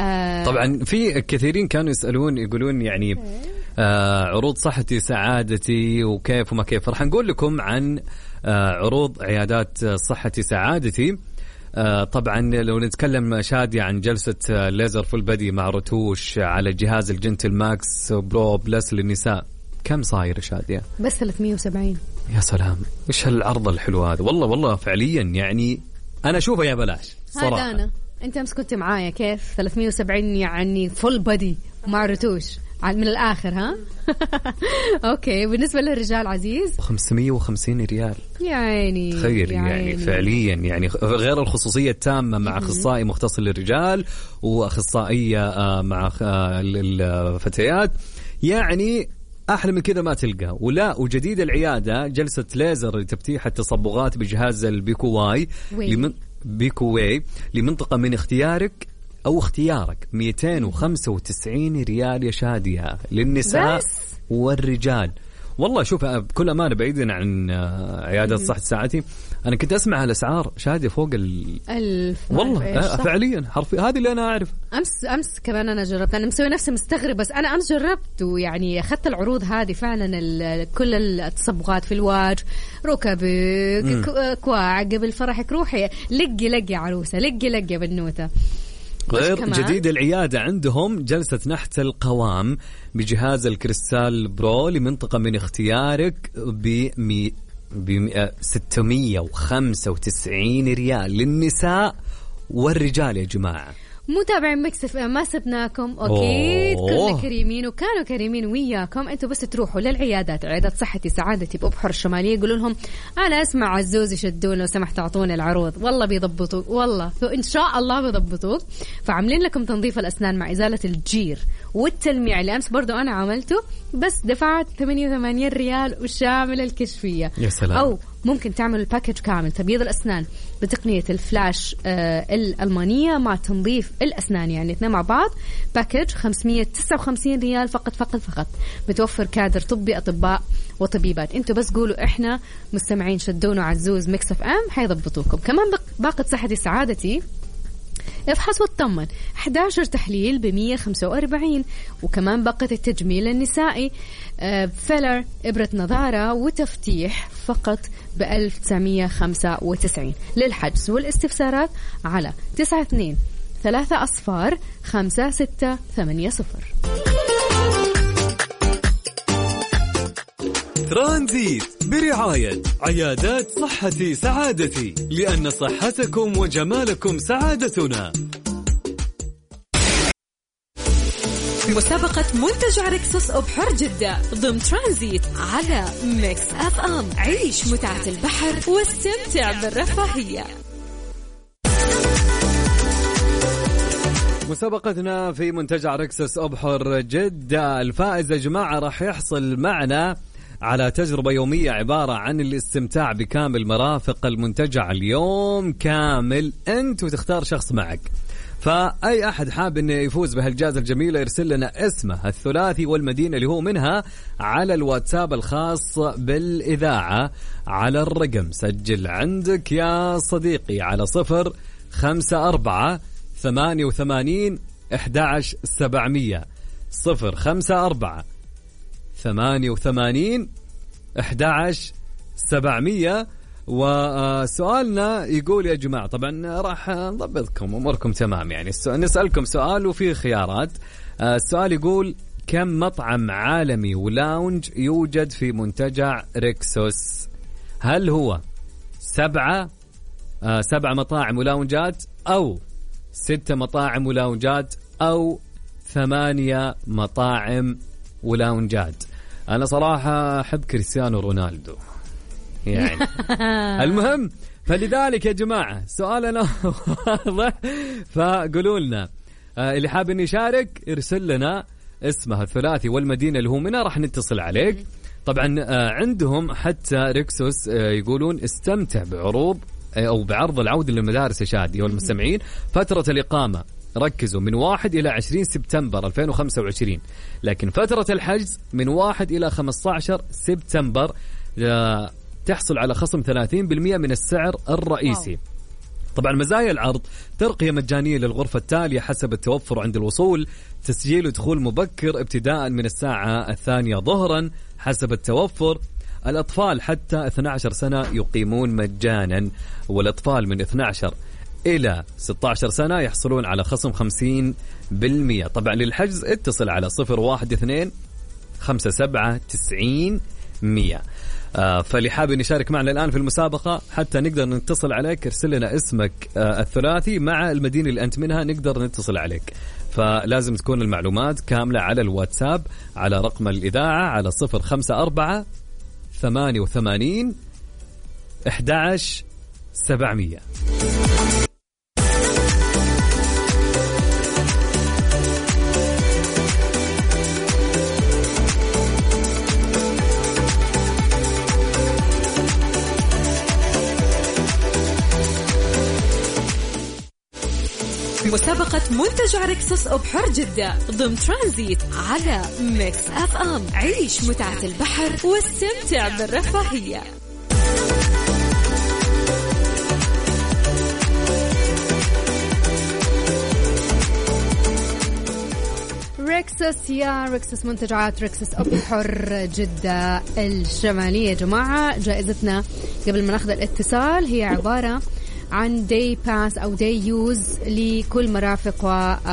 [SPEAKER 4] طبعا في كثيرين كانوا يسألون يقولون يعني عروض صحتي سعادتي وكيف وما كيف. راح نقول لكم عن عروض عيادات صحتي سعادتي. طبعا لو نتكلم شادية عن جلسة ليزر فول بدي مع رتوش على جهاز الجنتل ماكس برو بلس للنساء، كم صاير شادية؟
[SPEAKER 5] بس 370.
[SPEAKER 4] يا سلام، إيش هالعرض الحلو هذا. والله فعليا يعني أنا أشوفه يا بلاش صراحة.
[SPEAKER 5] هذا أنا أنت أمس كنت معايا كيف 370 يعني فول بدي مع رتوش من الآخر ها. أوكي. بالنسبة للرجال عزيز
[SPEAKER 4] 550 ريال
[SPEAKER 5] يعني
[SPEAKER 4] تخيل يعني فعليا يعني غير الخصوصية التامة مع أخصائي مختص للرجال وأخصائية مع الفتيات، يعني أحلى من كذا ما تلقى. ولا وجديد العيادة جلسة ليزر لتفتيح التصبغات بجهاز البيكوواي بيكوواي لمنطقة من اختيارك أو اختيارك 295 ريال يا شادية للنساء بس. والرجال. والله شوف بكل أمانة بعيدا عن عيادة صحة ساعتي، أنا كنت أسمع الأسعار شادية فوق 1000 والله فعليا حرفيا. هذه اللي أنا أعرف.
[SPEAKER 5] أمس كمان أنا جربت، أنا مسوي نفسي مستغرب بس أنا أمس جربت ويعني أخذت العروض هذه فعلا. كل التصبغات في الوجه، ركبك، كواع، قبل فرحك روحي لقي عروسة، لقي بنوتة.
[SPEAKER 4] غير جديد العيادة عندهم جلسة نحت القوام بجهاز الكريستال برو لمنطقة من اختيارك ب 695 ريال للنساء والرجال يا جماعة.
[SPEAKER 5] متابعين مكسف ما سبناكم أكيد. كلنا كريمين وكانوا كريمين وياكم. أنتوا بس تروحوا للعيادات، عيادات صحتي سعادتي بأبحر الشمالية، يقولوا لهم أنا أسمع عزوز يشدون لو سمحت أعطوني العروض. والله بيضبطوك، والله إن شاء الله بيضبطوك. فعاملين لكم تنظيف الأسنان مع إزالة الجير والتلميع اللي أمس برضو أنا عملته، بس دفعت 88 ريال وشامل الكشفية.
[SPEAKER 4] يا سلام.
[SPEAKER 5] أو ممكن تعمل الباكج كامل، تبييض الأسنان بتقنية الفلاش الألمانية مع تنظيف الأسنان، يعني اثنين مع بعض باكج 559 ريال فقط. متوفر كادر طبي، أطباء وطبيبات. انتوا بس قولوا احنا مستمعين شدونا عزوز ميكس اف ام حيضبطوكم. كمان باقة صحتي سعادتي افحص واطمن 11 تحليل ب145. وكمان باقة التجميل النسائي فيلر، إبرة نظارة وتفتيح فقط ب1995. للحجز والاستفسارات على 92-3-56-80.
[SPEAKER 1] ترانزيت برعاية عيادات صحتي سعادتي، لأن صحتكم وجمالكم سعادتنا.
[SPEAKER 3] مسابقة منتجع ريكسوس أبحر جدة ضمن ترانزيت على ميكس اف ام. عيش متعة البحر واستمتع بالرفاهية.
[SPEAKER 4] مسابقتنا في منتجع ريكسوس أبحر جدة، الفائز يا جماعة راح يحصل معنا على تجربة يومية عبارة عن الاستمتاع بكامل مرافق المنتجع اليوم كامل، أنت وتختار شخص معك. فأي أحد حاب أنه يفوز بهالجائزة الجميلة يرسل لنا اسمه الثلاثي والمدينة اللي هو منها على الواتساب الخاص بالإذاعة على الرقم، سجل عندك يا صديقي على 054-88-11-700 054-88-11-700. وسؤالنا يقول يا جماعة، طبعا راح نضبطكم أموركم تمام، يعني نسألكم سؤال وفيه خيارات. السؤال يقول كم مطعم عالمي ولاونج يوجد في منتجع ريكسوس؟ هل هو 7 مطاعم ولاونجات، أو 6 مطاعم ولاونجات، أو 8 مطاعم ولاونجات؟ أنا صراحة أحب كريستيانو رونالدو يعني. المهم فلذلك يا جماعة سؤالنا واضح، فقولوا لنا اللي حاب أن يشارك يرسل لنا اسمه الثلاثي والمدينة اللي هو منها، راح نتصل عليك. طبعا عندهم حتى ريكسوس يقولون استمتع بعروض أو بعرض العودة للمدارس يا شادي والمستمعين. فترة الإقامة ركزوا من 1 إلى 20 سبتمبر 2025، لكن فترة الحجز من 1 إلى 15 سبتمبر تحصل على خصم 30% من السعر الرئيسي. طبعا مزايا العرض: ترقية مجانية للغرفة التالية حسب التوفر عند الوصول، تسجيل ودخول مبكر ابتداء من الساعة 2 ظهرا حسب التوفر. الأطفال حتى 12 سنة يقيمون مجانا، والأطفال من 12 إلى 16 سنة يحصلون على خصم 50%. طبعا للحجز اتصل على 012 57 90 100. فاللي حابب يشارك معنا الآن في المسابقة حتى نقدر نتصل عليك، ارسل لنا اسمك الثلاثي مع المدينة اللي أنت منها نقدر نتصل عليك. فلازم تكون المعلومات كاملة على الواتساب على رقم الإذاعة على 054 88 11 700.
[SPEAKER 3] مسابقة منتجع ريكسوس أبحر جدة ضمن ترانزيت على ميكس أف أم. عيش متعة البحر واستمتع بالرفاهية.
[SPEAKER 5] ريكسوس يا ريكسوس، منتجعات ريكسوس أبحر جدة الشمالية. يا جماعة جائزتنا قبل ما ناخذ الاتصال هي عبارة عن داي باس أو داي يوز لكل مرافق و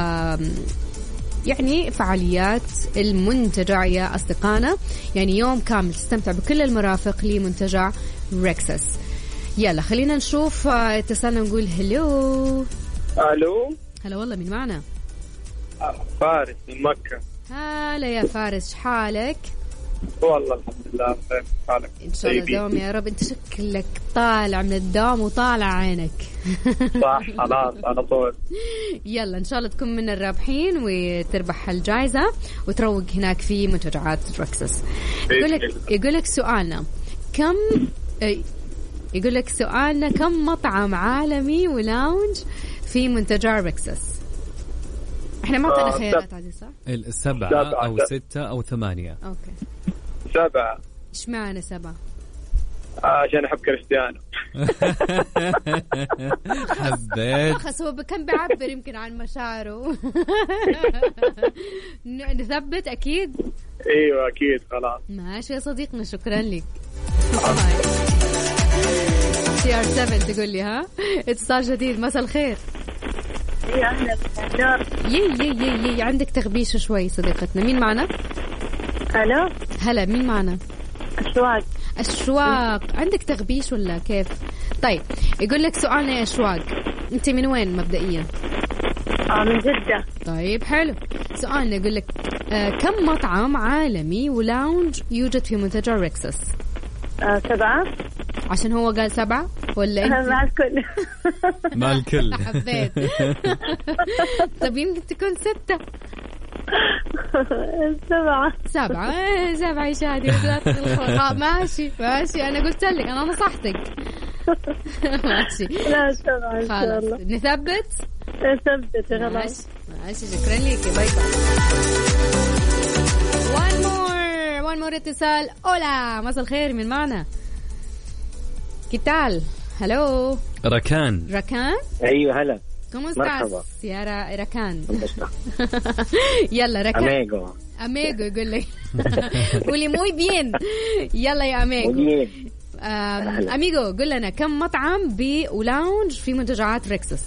[SPEAKER 5] يعني فعاليات المنتجع يا أصدقائنا، يعني يوم كامل تستمتع بكل المرافق لمنتجع ريكسوس. يلا خلينا نشوف اتصالنا نقول هلو.
[SPEAKER 6] الو
[SPEAKER 5] هلا والله، مين معنا؟
[SPEAKER 6] فارس من مكة.
[SPEAKER 5] هلا يا فارس، حالك؟
[SPEAKER 6] والله الحمد لله بخير. حالك؟
[SPEAKER 5] إن شاء الله دوام يا رب. أنت شكلك طالع من الدوام وطالع عينك.
[SPEAKER 6] صح خلاص على طول.
[SPEAKER 5] يلا إن شاء الله تكون من الرابحين وتربح الجائزة وتروق هناك في منتجعات ريكسوس. يقولك سؤالنا كم مطعم عالمي ولاونج في منتجع ريكسوس؟ احنا ما اعطينا خيارات عادي صح؟
[SPEAKER 4] 7 أو 6 أو 8.
[SPEAKER 5] اوكي
[SPEAKER 6] 7.
[SPEAKER 5] اشمعنى 7؟
[SPEAKER 6] عشان احب كريستيانو.
[SPEAKER 4] حبيت.
[SPEAKER 5] خلاص هو كان بيعبر يمكن عن مشاعره. نثبت اكيد.
[SPEAKER 6] ايوه اكيد خلاص.
[SPEAKER 5] ماشي يا صديقنا، شكرا لك. CR7 تقول لي ها اتصال جديد. مساء الخير.
[SPEAKER 7] يا أهلا بالنور.
[SPEAKER 5] يي عندك تغبيشة شوي صديقتنا. مين معنا؟
[SPEAKER 7] ألو.
[SPEAKER 5] هلا، مين معنا؟ أشواق. عندك تغبيش ولا كيف؟ طيب يقول لك سؤالنا يا أشواق، أنت من وين مبدئيا؟
[SPEAKER 7] من جدة.
[SPEAKER 5] طيب حلو. سؤالنا يقول لك كم مطعم عالمي ولاونج يوجد في منتجع ريكسوس؟
[SPEAKER 7] 7.
[SPEAKER 5] عشان هو قال 7 ولا انت؟
[SPEAKER 7] مع الكل.
[SPEAKER 4] مع الكل.
[SPEAKER 5] حبيت. طب يمكن تكون 6. 7 يا شادي. ماشي انا قلت لك، انا نصحتك. ماشي.
[SPEAKER 7] لا 7 ان شاء الله.
[SPEAKER 5] نثبت
[SPEAKER 7] خلاص.
[SPEAKER 5] ماشي شكرا لك. باي باي. one more اتصال. اولا مساء الخير، من معنا؟ كيتال؟ هلو.
[SPEAKER 4] ركان.
[SPEAKER 6] ايوه هلا.
[SPEAKER 5] ¿Cómo estás يا ركان؟ يلا ركان. اميغو يقول لي. قولي موي بيان. يلا يا اميغو. اميغو قول لنا كم مطعم ولاونج في منتجعات ريكسوس؟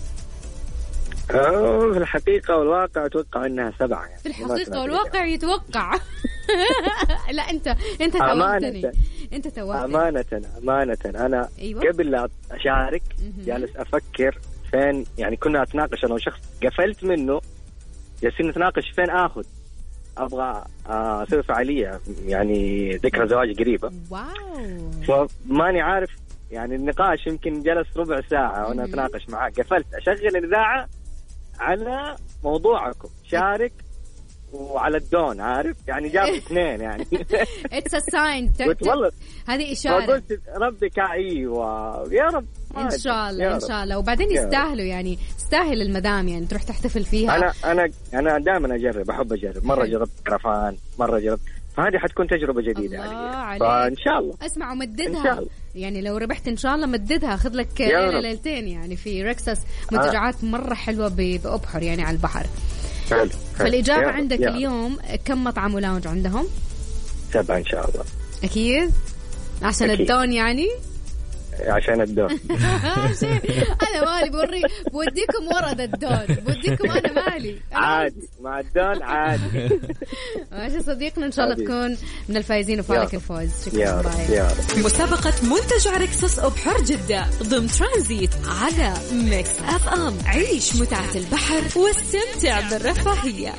[SPEAKER 6] في الحقيقة والواقع أتوقع أنها 7 يعني.
[SPEAKER 5] في الحقيقة والواقع يتوقع. لا أنت توقعتني. أنت توقعتني.
[SPEAKER 6] أمانة أنا
[SPEAKER 5] أيوة؟
[SPEAKER 6] قبل لا أشارك جالس أفكر فين، يعني كنا أتناقش أنا وشخص قفلت منه، جالسين نتناقش فين آخذ. أبغى أسوي فعالية يعني ذكرى زواج قريبة.
[SPEAKER 5] واو.
[SPEAKER 6] فماني عارف يعني النقاش يمكن جلس ربع ساعة وأنا أتناقش معاه. قفلت أشغل الإذاعة على موضوعكم، شارك وعلى الدون، عارف يعني جاب 2 يعني.
[SPEAKER 5] It's a sign.
[SPEAKER 6] والله
[SPEAKER 5] هذه إشارة.
[SPEAKER 6] قلت ربي أيوة يا رب
[SPEAKER 5] إن شاء الله. وبعدين يستاهلوا يعني، يستاهل المدام يعني تروح تحتفل فيها.
[SPEAKER 6] أنا دائما أجرب، أحب أجرب. مرة جربت كرفان، مرة جربت فهذه حتكون تجربة جديدة
[SPEAKER 5] الله
[SPEAKER 6] علي.
[SPEAKER 5] عليك.
[SPEAKER 6] فإن شاء الله
[SPEAKER 5] اسمع ومددها
[SPEAKER 6] إن شاء الله.
[SPEAKER 5] يعني لو ربحت إن شاء الله مددها، خذ لك ليلتين يعني في ريكسس، منتجعات مرة حلوة بأبحر يعني على البحر.
[SPEAKER 6] حلو.
[SPEAKER 5] فالإجابة عندك اليوم كم مطعم ولاونج عندهم؟
[SPEAKER 6] 7 إن شاء الله.
[SPEAKER 5] أكيد عشان أكيد. الدون يعني
[SPEAKER 6] عشان الدون.
[SPEAKER 5] أنا مالي بوديكم ورد الدون، بوديكم أنا مالي
[SPEAKER 6] عادي مع الدون عادي.
[SPEAKER 5] ماشي صديقنا، إن شاء الله تكون من الفائزين وفالك الفوز. شكرا.
[SPEAKER 3] باي. مسابقة منتجع ريكسوس أبحر جدة ضمن ترانزيت على ميكس أف أم. عيش متعة البحر واستمتع بالرفاهية.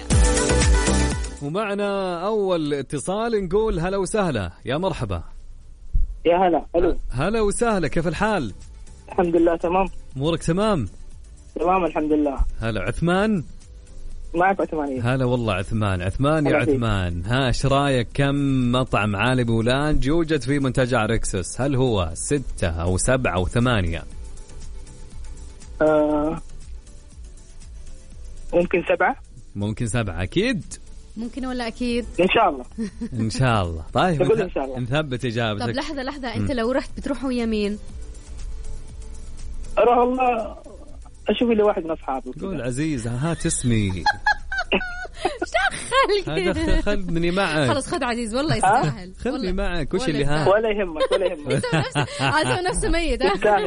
[SPEAKER 4] ومعنا أول اتصال، نقول هلا وسهلا، يا مرحبا.
[SPEAKER 8] يا هلا. الو.
[SPEAKER 4] هلا وسهلا، كيف الحال؟
[SPEAKER 8] الحمد لله تمام.
[SPEAKER 4] امورك تمام؟
[SPEAKER 8] تمام الحمد لله.
[SPEAKER 4] هلا عثمان.
[SPEAKER 8] معك عثمان.
[SPEAKER 4] هلا والله عثمان يا عثمان، ها ايش رايك كم مطعم عالي بولانج يوجد في منتجع ريكسوس؟ هل هو 6 أو 7 أو 8؟
[SPEAKER 8] ممكن 7.
[SPEAKER 4] ممكن 7 اكيد.
[SPEAKER 5] ممكن ولا أكيد؟
[SPEAKER 8] إن شاء الله.
[SPEAKER 4] إن شاء الله. طيب
[SPEAKER 8] إن شاء الله.
[SPEAKER 4] نثبت إجابتك.
[SPEAKER 5] طب لحظة أنت لو رحت بتروحوا يمين؟
[SPEAKER 8] أروح والله أشوف لي واحد من أصحابي.
[SPEAKER 4] قول عزيز هات اسمي.
[SPEAKER 5] دخل
[SPEAKER 4] مني معك.
[SPEAKER 5] خلص خذ عزيز والله يستاهل.
[SPEAKER 4] خلني معك وش اللي ها.
[SPEAKER 8] ولا يهمك.
[SPEAKER 5] عزيز نفسه ميت.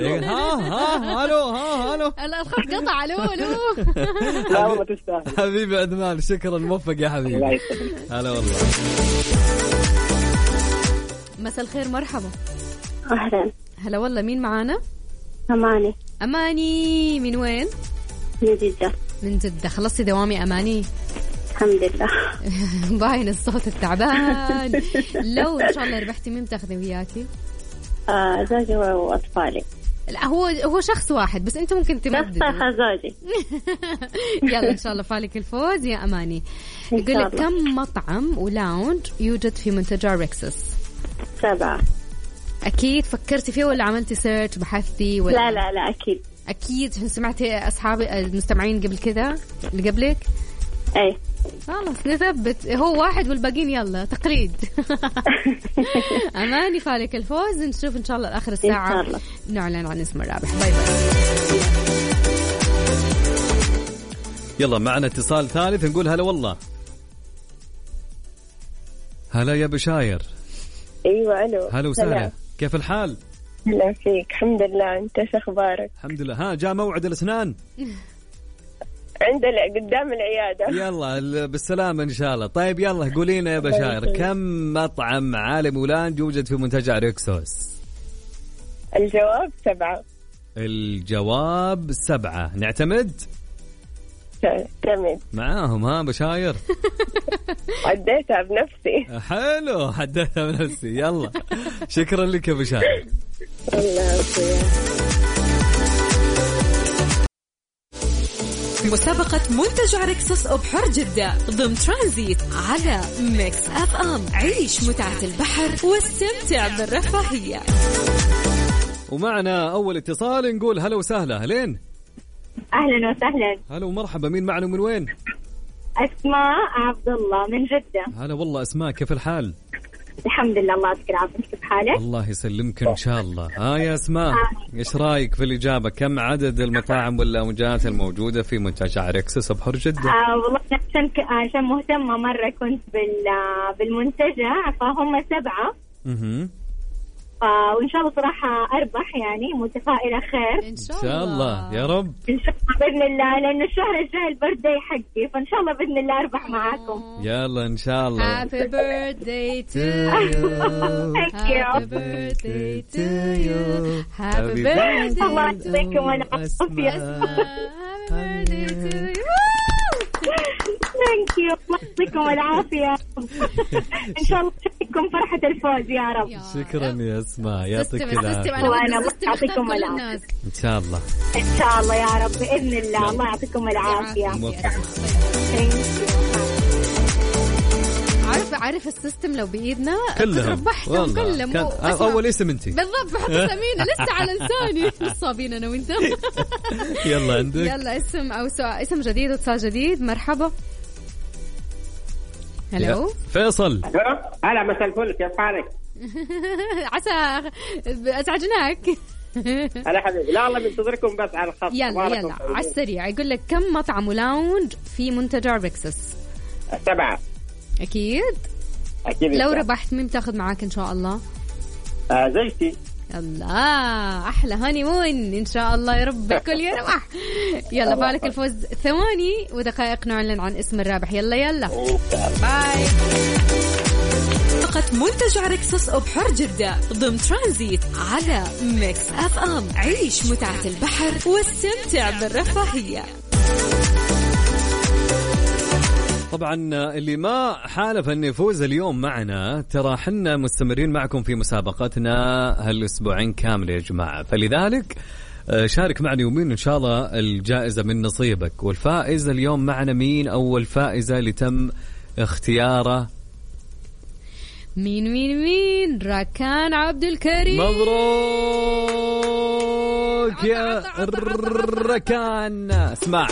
[SPEAKER 4] هلو
[SPEAKER 5] الخط قطع. الو
[SPEAKER 8] لا والله تستاهل
[SPEAKER 4] حبيبي عثمان، شكرا موفق يا حبيبي. هلا والله.
[SPEAKER 5] مساء الخير، مرحبا.
[SPEAKER 7] أهلا.
[SPEAKER 5] هلا والله، مين معانا؟ أماني من وين؟ من جدة. خلصتي دوامي أماني؟
[SPEAKER 7] الحمد لله.
[SPEAKER 5] باين الصوت التعبان. لو إن شاء الله ربحتي مين بتاخذي وياكي؟
[SPEAKER 7] زوجي وأطفالي.
[SPEAKER 5] لا هو شخص واحد بس، أنت ممكن تمدد.
[SPEAKER 7] زوجي.
[SPEAKER 5] يلا إن شاء الله فالك الفوز يا أماني. يقول لك كم مطعم ولاونج يوجد في منتجع ريكسوس؟
[SPEAKER 7] 7.
[SPEAKER 5] أكيد فكرتي فيه ولا عملتي سيرش بحثتي ولا؟
[SPEAKER 7] لا أكيد
[SPEAKER 5] سمعتي أصحابي المستمعين قبل كده اللي قبلك؟
[SPEAKER 7] أي
[SPEAKER 5] خلاص نثبت، هو واحد والباقين يلا تقليد. أماني فالك الفوز. نشوف إن شاء الله آخر الساعة نعلن عن اسم الرابح. باي باي.
[SPEAKER 4] يلا معنا اتصال ثالث، نقول هلا والله. هلا يا بشاير.
[SPEAKER 7] أيوة ألو.
[SPEAKER 4] هلا وسهلا، كيف الحال؟
[SPEAKER 7] هلا فيك. الحمد لله، أنت شو أخبارك؟
[SPEAKER 4] الحمد لله. ها جاء موعد الأسنان؟
[SPEAKER 7] عندنا قدام العيادة.
[SPEAKER 4] يلا بالسلامة إن شاء الله. طيب يلا قولي لنا يا بشاير، كم مطعم عالم ولانج يوجد في منتجع ريكسوس؟
[SPEAKER 7] الجواب 7.
[SPEAKER 4] الجواب 7. نعتمد؟
[SPEAKER 7] تمام
[SPEAKER 4] معاهم ها بشاير.
[SPEAKER 7] عديتها بنفسي.
[SPEAKER 4] حلو، عديتها بنفسي. يلا شكرا لك يا بشاير.
[SPEAKER 3] مسابقة منتجع ريكسوس أبحر جدة ضمن ترانزيت على ميكس أف أم. عيش متعة البحر واستمتع بالرفاهية.
[SPEAKER 4] ومعنا أول اتصال، نقول هلا وسهلا. هلين.
[SPEAKER 7] أهلا وسهلا.
[SPEAKER 4] هلا ومرحبا، مين معنا ومن وين؟
[SPEAKER 7] أسماء عبد الله من جدة.
[SPEAKER 4] هلا والله أسماء، كيف الحال؟
[SPEAKER 7] الحمد لله الله يذكر عافيتك. كيف حالك؟
[SPEAKER 4] الله يسلمك إن شاء الله. يا أسماء إيش رأيك في الإجابة؟ كم عدد المطاعم واللونجات الموجودة في منتجع ريكسوس أبحر جدة؟
[SPEAKER 7] والله عشان مهتمة مرة كنت بالمنتجع، فهم 7. وإن شاء الله صراحة أربح، يعني متفائلة خير
[SPEAKER 5] إن
[SPEAKER 4] شاء الله يا رب.
[SPEAKER 7] إن شاء الله بإذن الله، لأن الشهر الجاي البرداي حقي، فإن شاء الله بإذن الله أربح معاكم.
[SPEAKER 4] يلا إن شاء الله.
[SPEAKER 5] Happy birthday to you. Happy birthday to you. Happy birthday.
[SPEAKER 7] الله يعطيكم العافية.
[SPEAKER 5] Happy birthday to you.
[SPEAKER 7] ثانك يو، الله يعطيكم العافية. إن شاء الله تشارككم فرحة الفوز يا رب.
[SPEAKER 4] شكرا يا أسماء، يعطيك العافية.
[SPEAKER 7] الله يعطيكم العافية
[SPEAKER 4] إن شاء الله.
[SPEAKER 7] إن شاء الله يا رب بإذن الله. الله يعطيكم العافية.
[SPEAKER 5] عارف السيستم لو بإيدنا
[SPEAKER 4] كلهم
[SPEAKER 5] ربحتهم كلهم.
[SPEAKER 4] أول اسم أنتي
[SPEAKER 5] بالضبط، بحط سمينة لسه على لساني. نصابين أنا وأنت.
[SPEAKER 4] يلا عندك.
[SPEAKER 5] يلا اسم أو اسم جديد واتصال جديد. مرحبا. هلو
[SPEAKER 4] فيصل.
[SPEAKER 9] هلا مساء الفل، كيف حالك؟
[SPEAKER 5] عسى ازعجناك.
[SPEAKER 9] هلا حبيبي. لا والله بنتظركم بس على الخط.
[SPEAKER 5] يلا على السريع. يقول لك كم مطعم ولاونج في منتجع ريكسس؟
[SPEAKER 9] 7.
[SPEAKER 5] اكيد لو ربحت مين بتاخذ معاك ان شاء الله؟
[SPEAKER 9] زوجتي.
[SPEAKER 5] الله، احلى هاني مون ان شاء الله، يا رب الكل يربح. يلا بالك الفوز 8 ودقائق نعلن عن اسم الرابح. يلا باي.
[SPEAKER 3] فقط منتجع ريكسوس أبحر جدة ضمن ترانزيت على ميكس أف أم. عيش متعة البحر واستمتع بالرفاهية.
[SPEAKER 4] طبعا اللي ما حالف أن يفوز اليوم معنا، ترى حنا مستمرين معكم في مسابقتنا هالأسبوعين كامل يا جماعة، فلذلك شارك معنا يومين إن شاء الله الجائزة من نصيبك. والفائز اليوم معنا مين؟ أول فائزة اللي تم اختياره
[SPEAKER 5] مين؟ راكان عبد الكريم.
[SPEAKER 4] مبروك يا راكان. اسمع،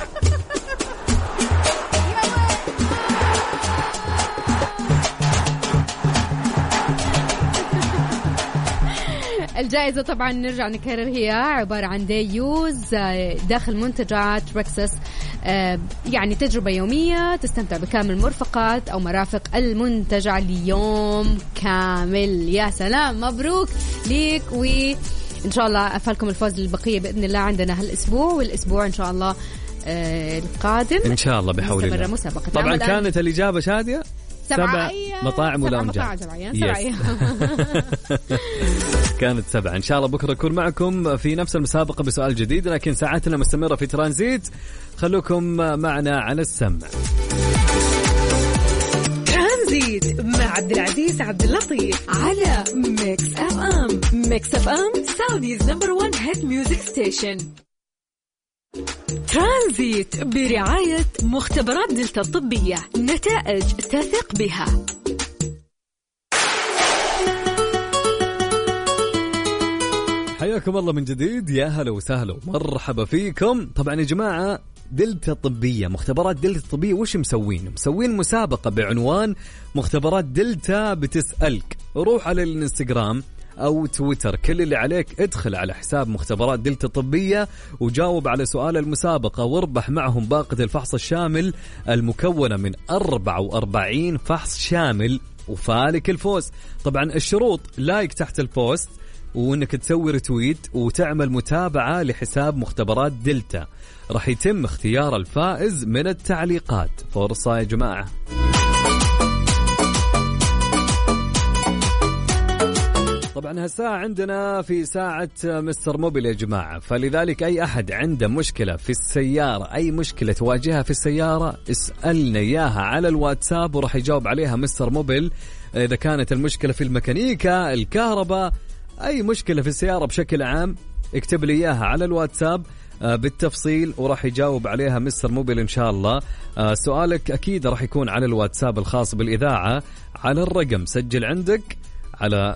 [SPEAKER 5] الجائزة طبعا نرجع نكرر هي عبارة عن ديوز داخل منتجعات ريكسس، يعني تجربة يومية تستمتع بكامل المرفقات أو مرافق المنتجع ليوم كامل. يا سلام، مبروك ليك، وإن شاء الله أفعلكم الفوز للبقية بإذن الله عندنا هالأسبوع، والأسبوع إن شاء الله القادم
[SPEAKER 4] إن شاء الله بحول الله
[SPEAKER 5] مسابقة.
[SPEAKER 4] طبعا كانت الإجابة شادية 7 مطاعم ولاونجات. كانت 7. إن شاء الله بكرة نكون معكم في نفس المسابقة بسؤال جديد، لكن ساعتنا مستمرة في ترانزيت، خلوكم معنا على السمع.
[SPEAKER 3] ترانزيت مع عبد العزيز عبد اللطيف على ميكس أف أم. ميكس أف أم سعوديز نمبر 1 هيت ميوزك ستيشن. ترانزيت برعاية مختبرات دلتا الطبية، نتائج تثق بها.
[SPEAKER 4] حياكم الله من جديد، يا هلا وسهلا ومرحبا فيكم. طبعا يا جماعة دلتا الطبية، مختبرات دلتا الطبية وش مسوين مسابقة بعنوان مختبرات دلتا بتسألك. روح على الانستغرام أو تويتر، كل اللي عليك ادخل على حساب مختبرات دلتا الطبية وجاوب على سؤال المسابقة، واربح معهم باقة الفحص الشامل المكونة من 44 فحص شامل وفالك الفوز. طبعا الشروط لايك تحت البوست، وانك تسوي رتويت وتعمل متابعة لحساب مختبرات دلتا. راح يتم اختيار الفائز من التعليقات. فرصة يا جماعة. طبعا هالساعة عندنا في ساعة مستر موبيل يا جماعة، فلذلك أي أحد عنده مشكلة في السيارة، أي مشكلة تواجهها في السيارة، اسألنا إياها على الواتساب وراح يجاوب عليها مستر موبيل. إذا كانت المشكلة في الميكانيكا، الكهرباء، أي مشكلة في السيارة بشكل عام، اكتب لي إياها على الواتساب بالتفصيل وراح يجاوب عليها مستر موبيل إن شاء الله. سؤالك أكيد راح يكون على الواتساب الخاص بالإذاعة على الرقم، سجل عندك على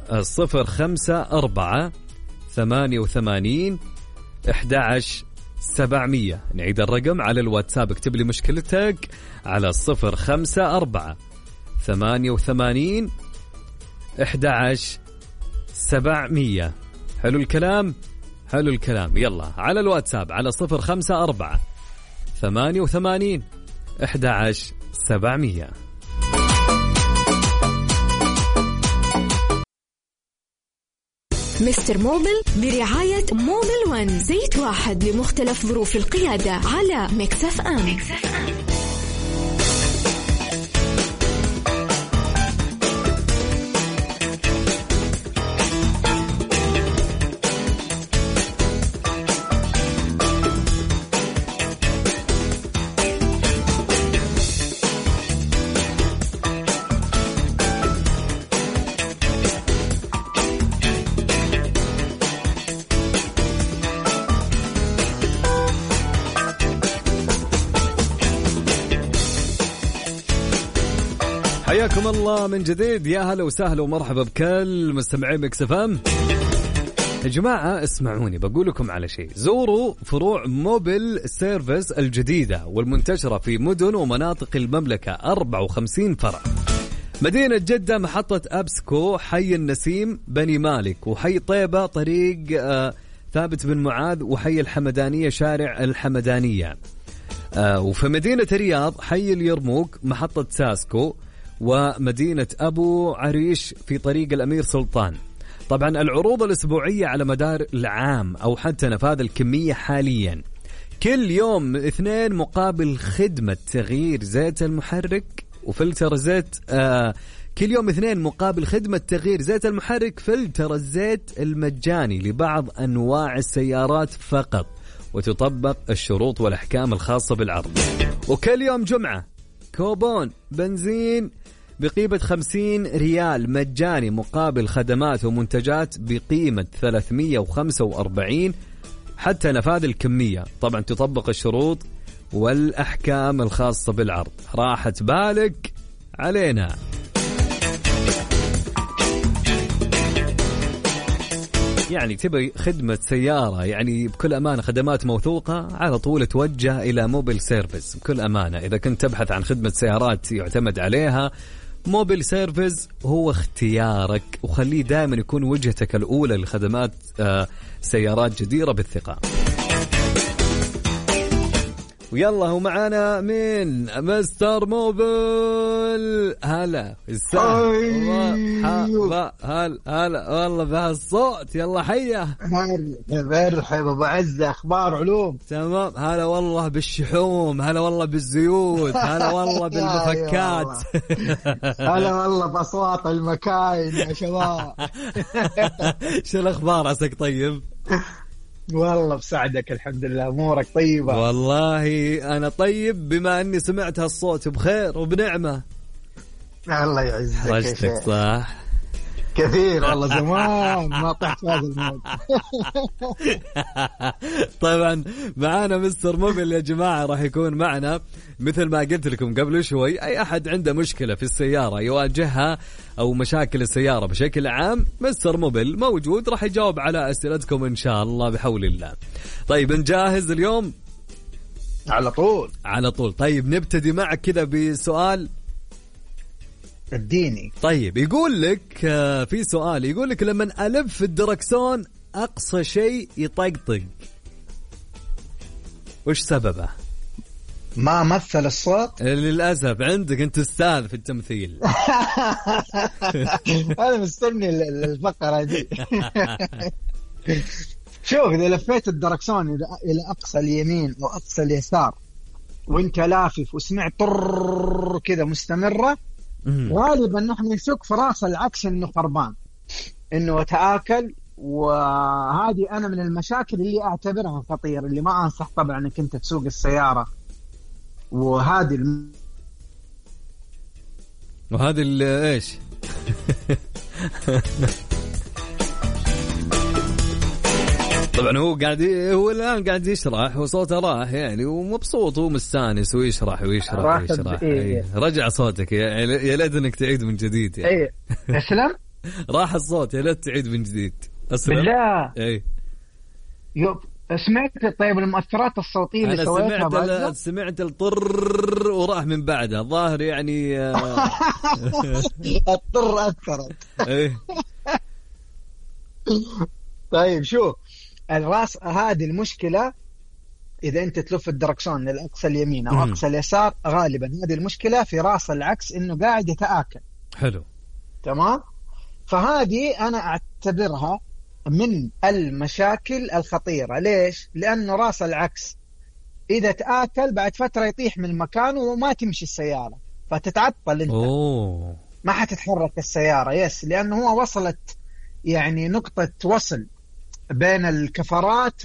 [SPEAKER 4] 054-88-11-700. نعيد الرقم على الواتساب، اكتب لي مشكلتك على 054-88-11-700. حلو الكلام، حلو الكلام. يلا على الواتساب على 054-88-11-700.
[SPEAKER 3] مستر موبيل برعاية موبيل 1، زيت واحد لمختلف ظروف القيادة على ميكس أف أم.
[SPEAKER 4] حياكم الله من جديد، يا هلا وسهلا ومرحبا بكل مستمعين ميكس اف ام. يا جماعة اسمعوني، بقول لكم على شيء. زوروا فروع موبيل سيرفيس الجديدة والمنتشرة في مدن ومناطق المملكة، 54 فرع. مدينة جدة محطة أبسكو، حي النسيم بني مالك، وحي طيبة طريق ثابت بن معاذ، وحي الحمدانية شارع الحمدانية. وفي مدينة الرياض حي اليرموك محطة ساسكو، ومدينة أبو عريش في طريق الأمير سلطان. طبعا العروض الأسبوعية على مدار العام أو حتى نفاذ الكمية حاليا: كل يوم 2 مقابل خدمة تغيير زيت المحرك وفلتر زيت. كل يوم 2 مقابل خدمة تغيير زيت المحرك فلتر الزيت المجاني لبعض أنواع السيارات فقط، وتطبق الشروط والأحكام الخاصة بالعرض. وكل يوم جمعة كوبون بنزين بقيمة 50 ريال مجاني مقابل خدمات ومنتجات بقيمة 345 حتى نفاذ الكمية. طبعا تطبق الشروط والأحكام الخاصة بالعرض. راحة بالك علينا. يعني تبي خدمة سيارة يعني بكل أمانة خدمات موثوقة، على طول توجه إلى موبيل سيرفيس بكل أمانة. إذا كنت تبحث عن خدمة سيارات يعتمد عليها، موبيل سيرفيس هو اختيارك، وخليه دائما يكون وجهتك الأولى لخدمات سيارات جديرة بالثقة. ويلا هو معانا من مستر موبيل. هلا هلا والله بهالصوت. يلا حيا.
[SPEAKER 10] مرحبا ابو عزة، اخبار علوم؟
[SPEAKER 4] تمام. هلا والله بالشحوم، هلا والله بالزيوت، هلا والله بالمفكات.
[SPEAKER 10] هلا والله باصوات المكاين يا شباب.
[SPEAKER 4] شو الاخبار؟ عساك طيب؟
[SPEAKER 10] والله بساعدك الحمد لله، امورك طيبه؟
[SPEAKER 4] والله انا طيب، بما اني سمعت هالصوت بخير وبنعمه.
[SPEAKER 10] الله يعزك.
[SPEAKER 4] رجتك صح
[SPEAKER 10] كثير والله، زمان ما طحت في هذا الموت.
[SPEAKER 4] طبعا معانا مستر موبيل يا جماعة، راح يكون معنا مثل ما قلت لكم قبل شوي. أي أحد عنده مشكلة في السيارة يواجهها أو مشاكل السيارة بشكل عام، مستر موبيل موجود، راح يجاوب على أسئلتكم إن شاء الله بحول الله. طيب نجاهز اليوم؟
[SPEAKER 10] على طول
[SPEAKER 4] على طول. طيب نبتدي معك كذا بسؤال.
[SPEAKER 10] اديني.
[SPEAKER 4] طيب يقول لك في سؤال يقول لك لما ألف في الدركسون أقصى شيء يطقطق، وش سببه؟
[SPEAKER 10] ما مثل الصوت.
[SPEAKER 4] للأسف عندك أنت أستاذ في التمثيل.
[SPEAKER 10] أنا مستني الفقرة دي. شوف، إذا لفيت الدركسون إلى أقصى اليمين أو أقصى اليسار وإنت لافف وسمعت طر كذا مستمرة، غالبا نحن نشك في راس العكس إنه خربان، إنه تآكل. وهذه أنا من المشاكل اللي أعتبرها خطيرة، اللي ما أنصح طبعا إنك أنت تسوق السيارة. وهذه
[SPEAKER 4] إيش؟ طبعا هو الآن قاعد يشرح وصوته راح يعني، ومبسوط ومستانس ويشرح. رجع صوتك يا ليت انك تعيد من جديد يعني.
[SPEAKER 10] ايه اسلم.
[SPEAKER 4] راح الصوت، يا ليت تعيد من جديد. اسلم
[SPEAKER 10] بالله.
[SPEAKER 4] ايه
[SPEAKER 10] سمعت. طيب المؤثرات الصوتية اللي سويتها
[SPEAKER 4] سمعت الطر وراح من بعدها ظاهر يعني.
[SPEAKER 10] الطر أثرت.
[SPEAKER 4] ايه.
[SPEAKER 10] طيب شوف الراس، هذه المشكلة. إذا أنت تلف الدركسون للأقصى اليمين أو أقصى اليسار، غالبا هذه المشكلة في راس العكس، إنه قاعد يتآكل.
[SPEAKER 4] حلو
[SPEAKER 10] تمام. فهذه أنا أعتبرها من المشاكل الخطيرة. ليش؟ لأنه راس العكس إذا تآكل بعد فترة يطيح من مكانه وما تمشي السيارة، فتتعطل أنت. ما حتتحرك السيارة. لأنه هو وصلت يعني نقطة وصل بين الكفرات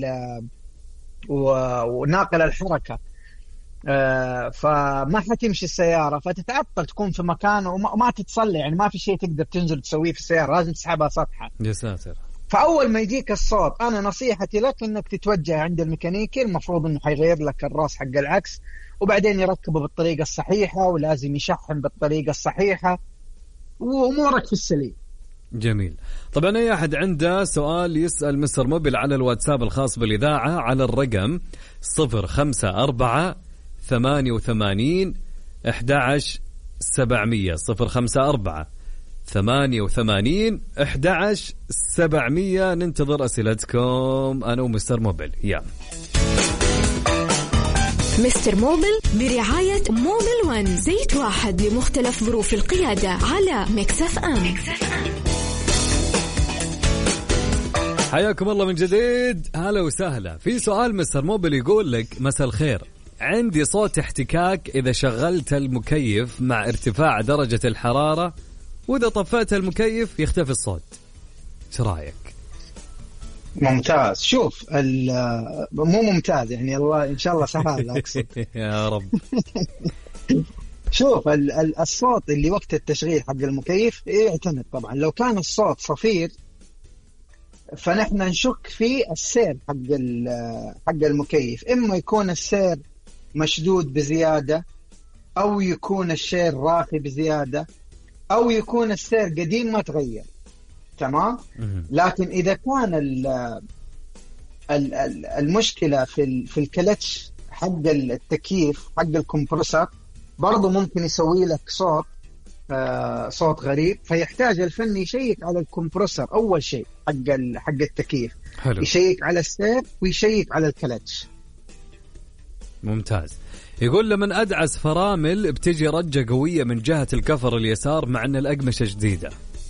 [SPEAKER 10] وناقل الحركة، فما حتمشي السيارة، فتتعطل، تكون في مكانه وما تتصلح. يعني ما في شيء تقدر تنزل تسويه في السيارة، لازم تسحبها سطحا.
[SPEAKER 4] يا ساتر.
[SPEAKER 10] فأول ما يجيك الصوت، أنا نصيحتي لك إنك تتوجه عند الميكانيكي، المفروض إنه حيغير لك الراس حق العكس، وبعدين يركبه بالطريقة الصحيحة، ولازم يشحن بالطريقة الصحيحة، وأمورك في السليم.
[SPEAKER 4] جميل. طبعا أي أحد عنده سؤال يسأل مستر موبيل على الواتساب الخاص بالإذاعة على الرقم 054-88-11 700. 054 88 11 700. ننتظر أسئلتكم أنا ومستر موبل. يا
[SPEAKER 3] مستر موبل برعاية موبل 1، زيت واحد لمختلف ظروف القيادة على ميكس اف ام.
[SPEAKER 4] حياكم الله من جديد، هلا وسهلا. في سؤال مستر موبل يقول لك: مساء الخير، عندي صوت احتكاك إذا شغلت المكيف مع ارتفاع درجة الحرارة، وإذا طفأت المكيف يختفي الصوت، ايش رأيك؟
[SPEAKER 10] ممتاز. شوف مو ممتاز يعني، الله إن شاء الله سهل أقصد.
[SPEAKER 4] يا رب.
[SPEAKER 10] شوف الصوت اللي وقت التشغيل حق المكيف يعتمد طبعا. لو كان الصوت صفير فنحن نشك في السير حق المكيف، إما يكون السير مشدود بزيادة، أو يكون السير راخي بزيادة، أو يكون السير قديم ما تغير. تمام. لكن إذا كان المشكلة في الكلتش حق التكييف حق الكمبرسر، برضو ممكن يسوي لك صوت غريب، فيحتاج الفني يشيك على الكمبرسر أول شيء حق التكييف. حلو. يشيك على السير ويشيك على الكلتش.
[SPEAKER 4] ممتاز. يقول: لمن أدعس فرامل بتجي رجة قوية من جهة الكفر اليسار مع أن الأقمشة جديدة.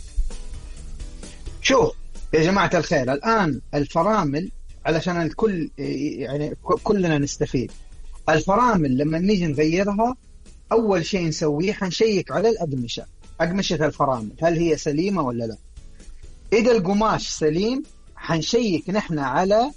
[SPEAKER 10] شوف يا جماعة الخير، الآن الفرامل علشان الكل يعني كلنا نستفيد. الفرامل لما نيجي نغيرها أول شيء نسويه حنشيك على أقمشة الفرامل، هل هي سليمة ولا لا. إذا القماش سليم حنشيك نحن على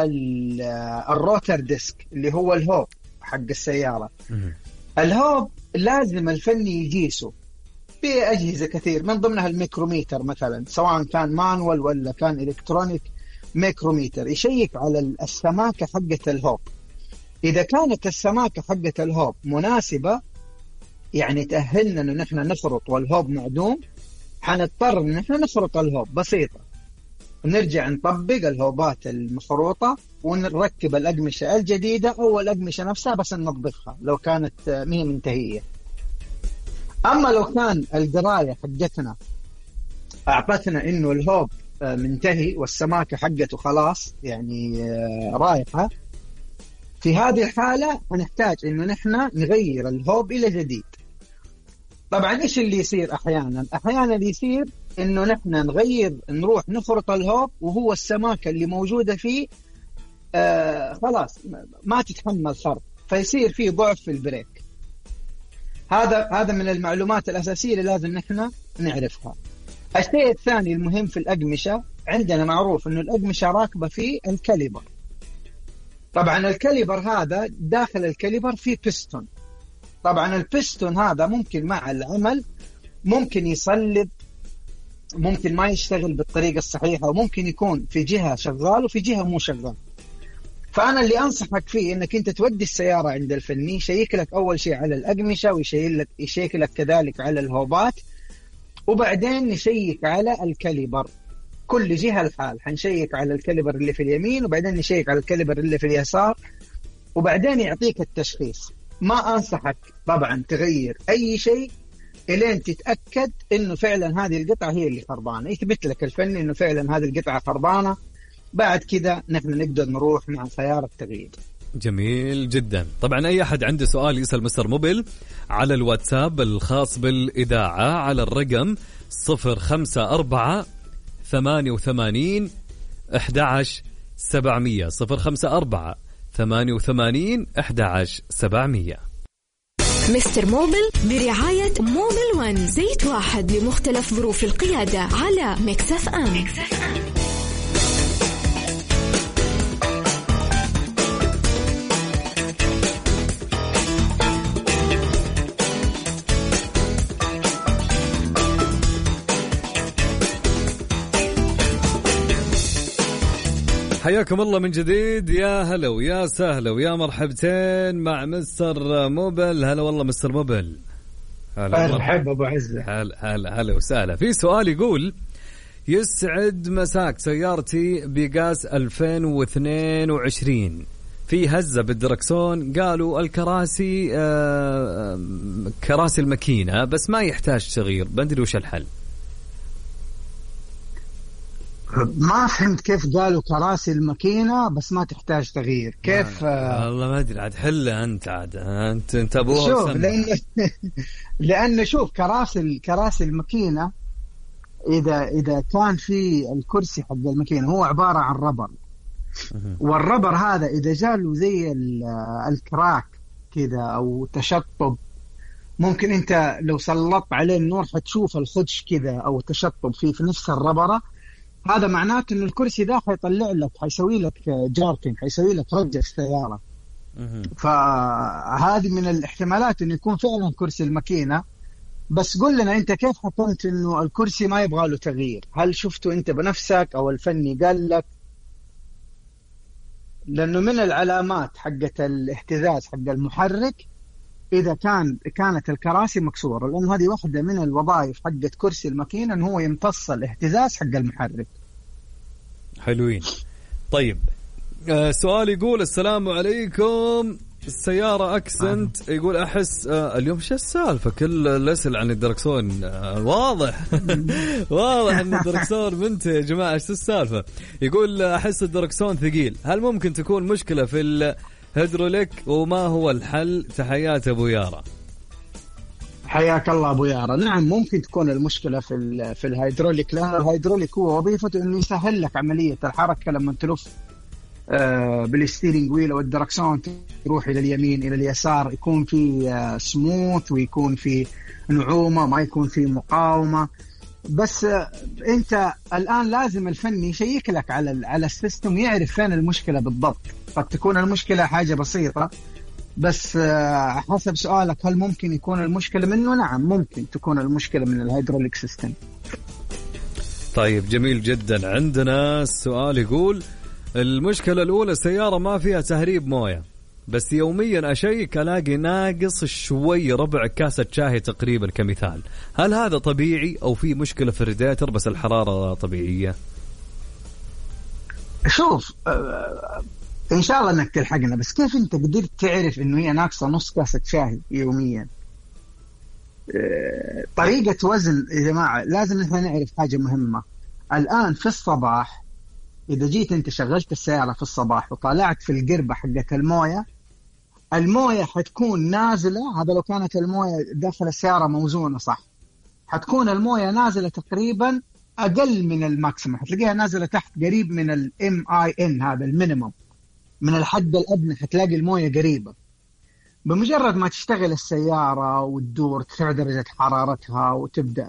[SPEAKER 10] الروتر ديسك اللي هو الهوب حق السيارة. الهوب لازم الفني يجيسه بأجهزة كثير، من ضمنها الميكروميتر مثلا، سواء كان مانوال ولا كان إلكترونيك ميكروميتر، يشيك على السماكة حقة الهوب. إذا كانت السماكة حقة الهوب مناسبة، يعني تأهلنا أنه نحن نفرط والهوب معدوم، حنضطر أن نحن نفرط الهوب بسيطة، ونرجع نطبق الهوبات المفروطة ونركب الأقمشة الجديدة أو الأقمشة نفسها بس ننظفها لو كانت مهي منتهية. أما لو كان القراية حقتنا أعطتنا إنه الهوب منتهي والسماكة حقته خلاص يعني رايحة، في هذه الحالة هنحتاج إنه نحن نغير الهوب إلى جديد. طبعا إيش اللي يصير أحيانا يصير إنه نحن نروح نفرط الهوب وهو السماكة اللي موجودة فيه خلاص ما تتحمل فرط، فيصير فيه ضعف في البريك. هذا من المعلومات الأساسية اللي لازم نحن نعرفها. الشيء الثاني المهم في الأقمشة، عندنا معروف إنه الأقمشة راكبة في الكاليبر. طبعا الكاليبر هذا داخل الكاليبر فيه بيستون. طبعا البيستون هذا ممكن مع العمل ممكن يصلب، ممكن ما يشتغل بالطريقة الصحيحة، وممكن يكون في جهة شغال وفي جهة مو شغال. فأنا اللي أنصحك فيه إنك أنت تودي السيارة عند الفني، يشيك لك أول شيء على الأقمشة، ويشيك لك كذلك على الهوبات، وبعدين نشيك على الكاليبر كل جهة الحال. حنشيك على الكاليبر اللي في اليمين، وبعدين نشيك على الكاليبر اللي في اليسار، وبعدين يعطيك التشخيص. ما أنصحك طبعا تغير أي شيء إلين تتأكد إنه فعلا هذه القطعة هي اللي خربانة، يثبت لك الفني إنه فعلا هذه القطعة خربانة. بعد كذا نحن نقدر نروح مع سيارة تغيير.
[SPEAKER 4] جميل جدا. طبعا أي أحد عنده سؤال يسأل مستر موبل على الواتساب الخاص بالإذاعة على الرقم 054 88 11 700. 054 88 11 700.
[SPEAKER 3] مستر موبل برعاية موبل 1، زيت واحد لمختلف ظروف القيادة على ميكس اف ام.
[SPEAKER 4] حياكم الله من جديد. يا هلا ويا سهلا ويا مرحبتين مع مستر موبل. هلا والله مستر موبل.
[SPEAKER 10] مرحبا ابو عزة.
[SPEAKER 4] هلا وسهلا. في سؤال يقول: يسعد مساك، سيارتي بقاس 2022 في هزة بالدركسون، قالوا الكراسي كراسي الماكينة بس ما يحتاج تغيير، بدري وش الحل؟
[SPEAKER 10] ما فهمت كيف قالوا كراسي الماكينة بس ما تحتاج تغيير، كيف؟
[SPEAKER 4] والله ما أدري عاد، حلة أنت عاد، أنت أبوها.
[SPEAKER 10] شوف لأن شوف كراسي الماكينة إذا كان في الكرسي حق الماكينة هو عبارة عن ربر، والربر هذا إذا جاله زي الكراك كذا أو تشطب، ممكن أنت لو سلطت عليه النور حتشوف الخدش كذا أو تشطب في نفس الربرة، هذا معناته إن الكرسي ده حيطلع لك، حيسوي لك جاركين، حيسوي لك رجة في السيارة. فهذه من الاحتمالات إنه يكون فعلا كرسي الماكينة. بس قل لنا أنت كيف حكمت إنه الكرسي ما يبغى له تغيير؟ هل شفته أنت بنفسك أو الفني قال لك؟ لأنه من العلامات حقة الاهتزاز حق المحرك إذا كانت الكراسي مكسورة، لأنه هذه واحدة من الوظائف حقة كرسي الماكينة إنه هو يمتص الاهتزاز حق المحرك.
[SPEAKER 4] حلوين. طيب سؤال يقول السلام عليكم، السيارة أكسنت، يقول أحس اليوم شو السالفة كل الأسئلة عن الدركسون، واضح واضح أن الدركسون منتهي يا جماعة، ايش السالفة؟ يقول أحس الدركسون ثقيل، هل ممكن تكون مشكلة في الهيدروليك وما هو الحل؟ تحيات أبو يارا.
[SPEAKER 10] حياك الله أبو يارا. نعم ممكن تكون المشكلة في الهيدروليك، لأن الهيدروليك هو وظيفته إنه يسهل لك عملية الحركة لما تلف بالستيرينج ويل او الدركسون تروح الى اليمين الى اليسار، يكون في سموث ويكون في نعومه، ما يكون في مقاومه. بس انت الان لازم الفني يشيك لك على السيستم، يعرف فين المشكله بالضبط. قد تكون المشكله حاجه بسيطه، بس حسب سؤالك هل ممكن يكون المشكله منه؟ نعم ممكن تكون المشكله من الهيدروليك سيستم.
[SPEAKER 4] طيب جميل جدا. عندنا السؤال يقول المشكلة الأولى السيارة ما فيها تهريب موية، بس يوميا أشيك ألاقي ناقص شوي ربع كاسة شاهي تقريبا كمثال، هل هذا طبيعي أو في مشكلة في الرادياتر بس الحرارة طبيعية؟
[SPEAKER 10] شوف إن شاء الله أنك تلحقنا، بس كيف أنت قدرت تعرف إنه هي ناقصة نص كاسة شاهي يوميا؟ طريقة وزن يا جماعة لازم نحن نعرف حاجة مهمة. الآن في الصباح إذا جيت أنت شغلت السيارة في الصباح وطالعت في القربة حقت الموية حتكون نازلة، هذا لو كانت الموية داخل السيارة موزونة صح، حتكون الموية نازلة تقريبا أقل من الماكسيمم، حتلاقيها نازلة تحت قريب من MIN، هذا المينيمم من الحد الأدنى، حتلاقي الموية قريبة. بمجرد ما تشتغل السيارة وتدور ترفع درجة حرارتها وتبدأ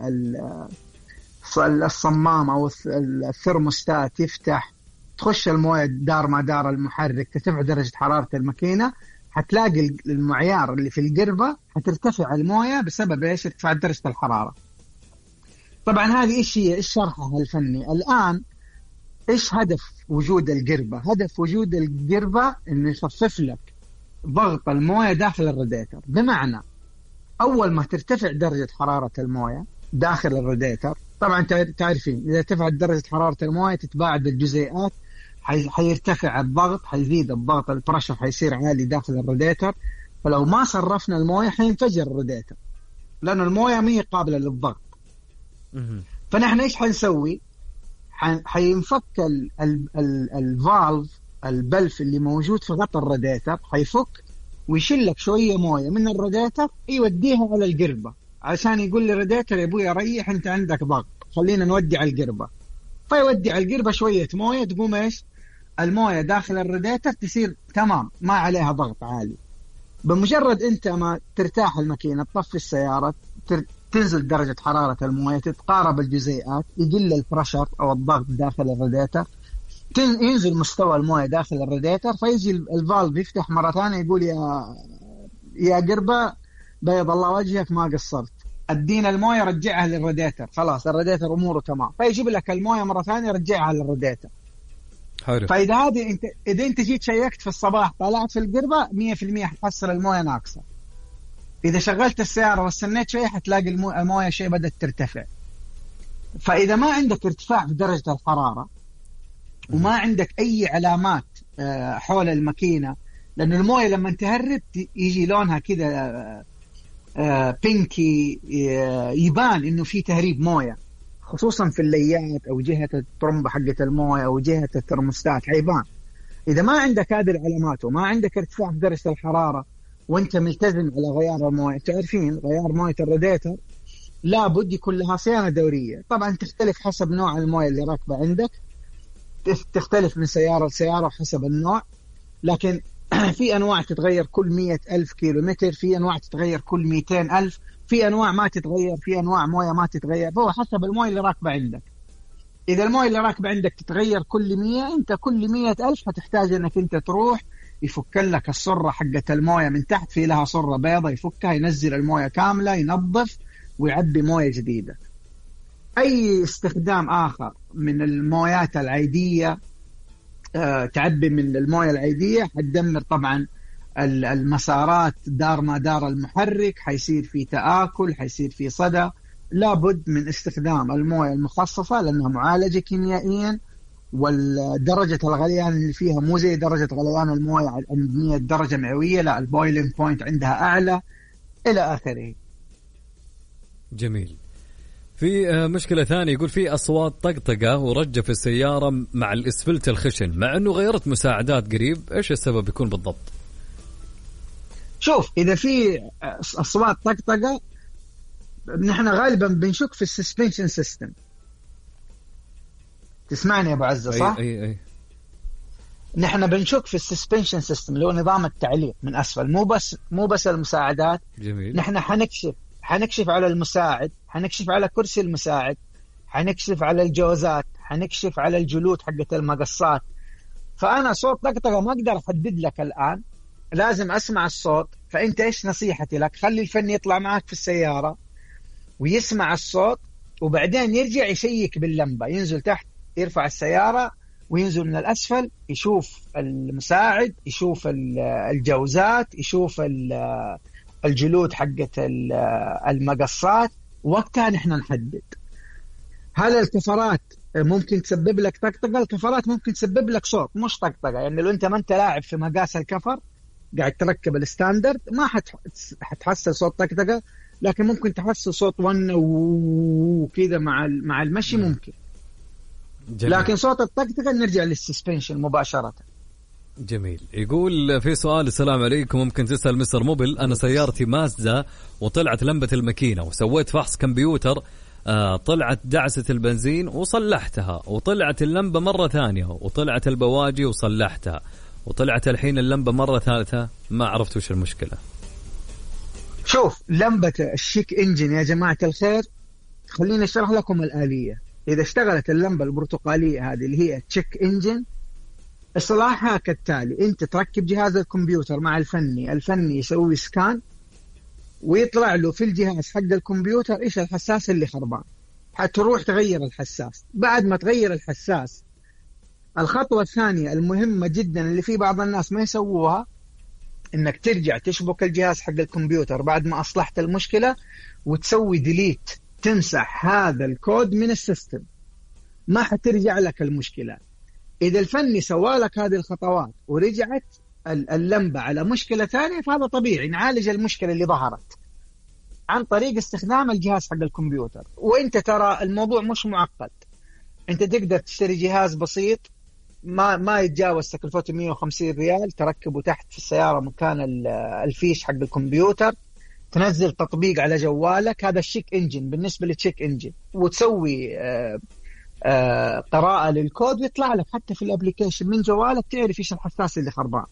[SPEAKER 10] الصمام أو الثرموستات يفتح، تخش الموية دار ما دار المحرك، ترتفع درجة حرارة الماكينة، حتلاقي المعيار اللي في القربة حترتفع الموية بسبب إيش؟ ارتفاع درجة الحرارة. طبعا هذه إيش هي؟ إيش شرحها الفني؟ الآن إيش هدف وجود القربة؟ هدف وجود القربة إنه يخفف لك ضغط الموية داخل الراديتر، بمعنى أول ما ترتفع درجة حرارة الموية داخل الراديتر، طبعا تعرفين إذا ارتفعت درجة حرارة الموية تتباعد الجزيئات، حيرتفع الضغط، حيزيد الضغط، البرشر حيصير عالي داخل الراديتر، فلو ما صرفنا الموية حينفجر الراديتر لأن الموية مية قابلة للضغط. فنحن إيش حنسوي؟ حينفك الفالف، البلف اللي موجود في غطاء الراديتر حيفك ويشيل لك شوية موية من الراديتر يوديها على القربة، عشان يقول لي الراديتر يا ابوي ريح انت عندك ضغط، خلينا نودي على القربة. فيودي على القربة شوية موية، تقوم ايش؟ الموية داخل الراديتر تصير تمام، ما عليها ضغط عالي. بمجرد انت ما ترتاح الماكينة، تطفي السيارة، تنزل درجة حرارة الموية، تتقارب الجزيئات، يقل البرشر او الضغط داخل الراديتر، ينزل مستوى الموية داخل الراديتر، فيجي الفالف يفتح مرة ثانية يقول يا قربة بيض الله وجهك ما قصرت، ادينا المويه رجعها للراديتر، خلاص الراديتر اموره تمام، فيجيب لك المويه مره ثانيه رجعها للراديتر.
[SPEAKER 4] حلو.
[SPEAKER 10] فاذا هذه اذا انت جيت شيكت في الصباح طلعت في القربه 100% حتحصل المويه ناقصه. اذا شغلت السياره واستنيت شويه حتلاقي المويه شيء بدات ترتفع. فاذا ما عندك ارتفاع في درجه الحراره وما عندك اي علامات حول الماكينه، لأن المويه لما تهرب يجي لونها كذا بينكي، يبان انه في تهريب مويه، خصوصا في الليات او جهه الطرمبه حقه المويه او جهه الترموستات حيبان. اذا ما عندك هذه العلامات وما عندك ارتفاع في درجه الحراره وانت ملتزم على غيار المويه، تعرفين غيار مويه الراديتر لابد يكون لها صيانه دوريه. طبعا تختلف حسب نوع المويه اللي راكبه عندك، تختلف من سياره لسياره حسب النوع، لكن في أنواع تتغير كل 100,000 كيلومتر، في أنواع تتغير كل 200,000، في أنواع ما تتغير، في أنواع موية ما تتغير. فهو حسب الموية اللي راكبة عندك. إذا الموية اللي راكبة عندك تتغير كل 100، أنت كل 100,000 هتحتاج أنك أنت تروح يفك لك الصرة حقة الموية من تحت، في لها صرة بيضة يفكها، ينزل الموية كاملة، ينظف ويعبي موية جديدة. أي استخدام آخر من المويات العادية، تعبي من المويه العاديه، حتدمر طبعا المسارات، دار ما دار المحرك، حيصير في تآكل، حيصير في صدى. لابد من استخدام المويه المخصصه لانها معالجه كيميائيا، والدرجه الغليان اللي فيها مو زي درجه غليان المويه عند 100 درجه مئويه، لا البويلينج بوينت عندها اعلى الى اخره.
[SPEAKER 4] جميل. في مشكلة ثانية، يقول في أصوات طقطقة ورجة في السيارة مع الإسفلت الخشن، مع أنه غيرت مساعدات قريب، إيش السبب يكون بالضبط؟
[SPEAKER 10] شوف، إذا في أصوات طقطقة نحن غالبا بنشك في السسبنشن سيستم. تسمعني يا أبو عزة صح؟
[SPEAKER 4] أي.
[SPEAKER 10] نحن بنشك في السسبنشن سيستم اللي هو نظام التعليق من أسفل، مو بس المساعدات.
[SPEAKER 4] جميل.
[SPEAKER 10] نحن حنكشف على المساعد، حنكشف على كرسي المساعد، حنكشف على الجوزات، حنكشف على الجلود حقة المقصات. فأنا صوت طقطقة ما أقدر أحدد لك الآن، لازم أسمع الصوت. فأنت إيش نصيحتي لك؟ خلي الفني يطلع معك في السيارة ويسمع الصوت، وبعدين يرجع يشيك باللمبة، ينزل تحت، يرفع السيارة وينزل من الأسفل، يشوف المساعد، يشوف الجوزات، يشوف الجلود حقة المقصات. وقتها نحن نحدد هل الكفرات ممكن تسبب لك طقطقة. الكفرات ممكن تسبب لك صوت مش طقطقة، يعني لو انت ما انت لاعب في مقاس الكفر، قاعد تركب الستاندرد، ما حتحصل صوت طقطقة، لكن ممكن تحصل صوت ون وكذا مع المشي ممكن.
[SPEAKER 4] جميل.
[SPEAKER 10] لكن صوت الطقطقة نرجع للسسبنشن مباشرة.
[SPEAKER 4] جميل. يقول في سؤال، السلام عليكم، ممكن تسأل مستر موبل؟ أنا سيارتي مازدا وطلعت لمبة الماكينة وسويت فحص كمبيوتر، طلعت دعسة البنزين وصلحتها، وطلعت اللمبة مرة ثانية، وطلعت البواجي وصلحتها، وطلعت الحين اللمبة مرة ثالثة، ما عرفت وش المشكلة.
[SPEAKER 10] شوف، لمبة الشيك انجن يا جماعة الخير، خليني اشرح لكم الآلية. إذا اشتغلت اللمبة البرتقالية هذه اللي هي تشيك انجن، إصلاحها كالتالي: أنت تركب جهاز الكمبيوتر مع الفني يسوي سكان ويطلع له في الجهاز حق الكمبيوتر إيش الحساس اللي خربان، حتروح تغير الحساس. بعد ما تغير الحساس، الخطوة الثانية المهمة جدا اللي في بعض الناس ما يسووها، إنك ترجع تشبك الجهاز حق الكمبيوتر بعد ما أصلحت المشكلة وتسوي ديليت، تمسح هذا الكود من السيستم، ما حترجع لك المشكلة. إذا الفني سوالك هذه الخطوات ورجعت اللمبة على مشكلة ثانية، فهذا طبيعي، نعالج المشكلة اللي ظهرت عن طريق استخدام الجهاز حق الكمبيوتر. وإنت ترى الموضوع مش معقد، أنت تقدر تشتري جهاز بسيط ما يتجاوز تكلفته 150 ريال، تركبه تحت في السيارة مكان الفيش حق الكمبيوتر، تنزل تطبيق على جوالك، هذا الشيك انجن بالنسبة للشيك انجن، وتسوي قراءة للكود ويطلع لك حتى في الابليكيشن من جوالك، تعرف ايش الحساس اللي خربان.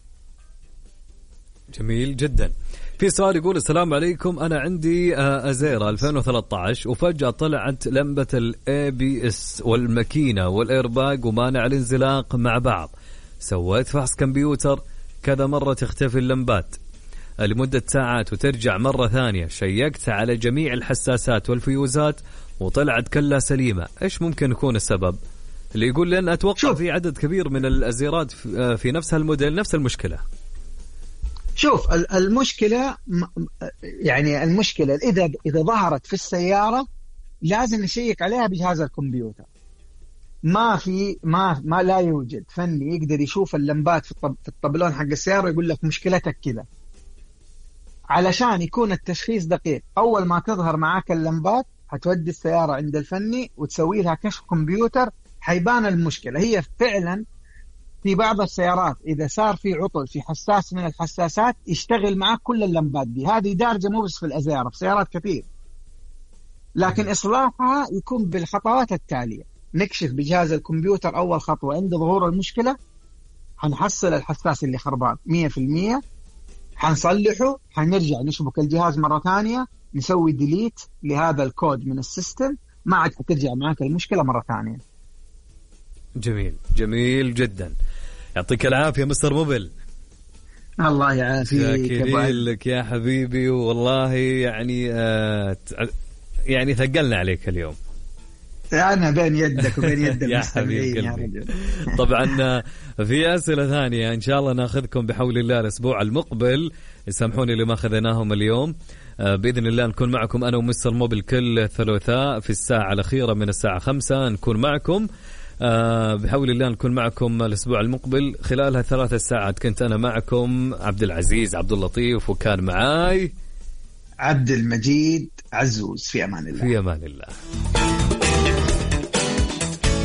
[SPEAKER 4] جميل جدا. في سؤال يقول: السلام عليكم، أنا عندي أزيرا 2013 وفجأة طلعت لمبة الABS والماكينة والإيرباج ومانع الانزلاق مع بعض. سويت فحص كمبيوتر كذا مرة تختفي اللمبات لمدة ساعات وترجع مرة ثانية. شيكت على جميع الحساسات والفيوزات وطلعت كلها سليمة. إيش ممكن يكون السبب؟ اللي يقول لأن أتوقع في عدد كبير من الأزيرات في نفس الموديل نفس المشكلة.
[SPEAKER 10] شوف، المشكلة يعني المشكلة إذا ظهرت في السيارة لازم نشيك عليها بجهاز الكمبيوتر. ما لا يوجد فني يقدر يشوف اللمبات في الطبلون حق السيارة ويقول لك مشكلتك كذا. علشان يكون التشخيص دقيق، أول ما تظهر معاك اللمبات هتودي السيارة عند الفني وتسوي لها كشف كمبيوتر، حيبان المشكلة. هي فعلا في بعض السيارات إذا صار في عطل في حساس من الحساسات يشتغل معك كل اللمبات دي. هذه دارجة مو بس في الأزيارة، في سيارات كثير. لكن إصلاحها يكون بالخطوات التالية: نكشف بجهاز الكمبيوتر أول خطوة عند ظهور المشكلة، حنحصل الحساس اللي خربان 100%، حنصلحه، حنرجع نشبك الجهاز مرة ثانية، نسوي ديليت لهذا الكود من السيستم، ما عاد حترجع معك المشكلة مرة ثانية.
[SPEAKER 4] جميل، جميل جدا. يعطيك العافية مستر موبل.
[SPEAKER 10] الله يعافيك
[SPEAKER 4] لك يا حبيبي، والله يعني ثقلنا عليك اليوم.
[SPEAKER 10] أنا بين يدك وبين يد
[SPEAKER 4] يا حبيبي. طبعا في أسئلة ثانية إن شاء الله ناخذكم بحول الله الأسبوع المقبل، يسامحوني لما أخذناهم اليوم. بإذن الله نكون معكم أنا ومستر موبل كل ثلاثاء في الساعة الأخيرة من الساعة 5 نكون معكم. بحول الله نكون معكم الأسبوع المقبل. خلالها 3 ساعات كنت أنا معكم عبد العزيز عبد اللطيف، وكان معاي
[SPEAKER 10] عبد المجيد عزوز. في أمان الله.
[SPEAKER 4] في أمان الله.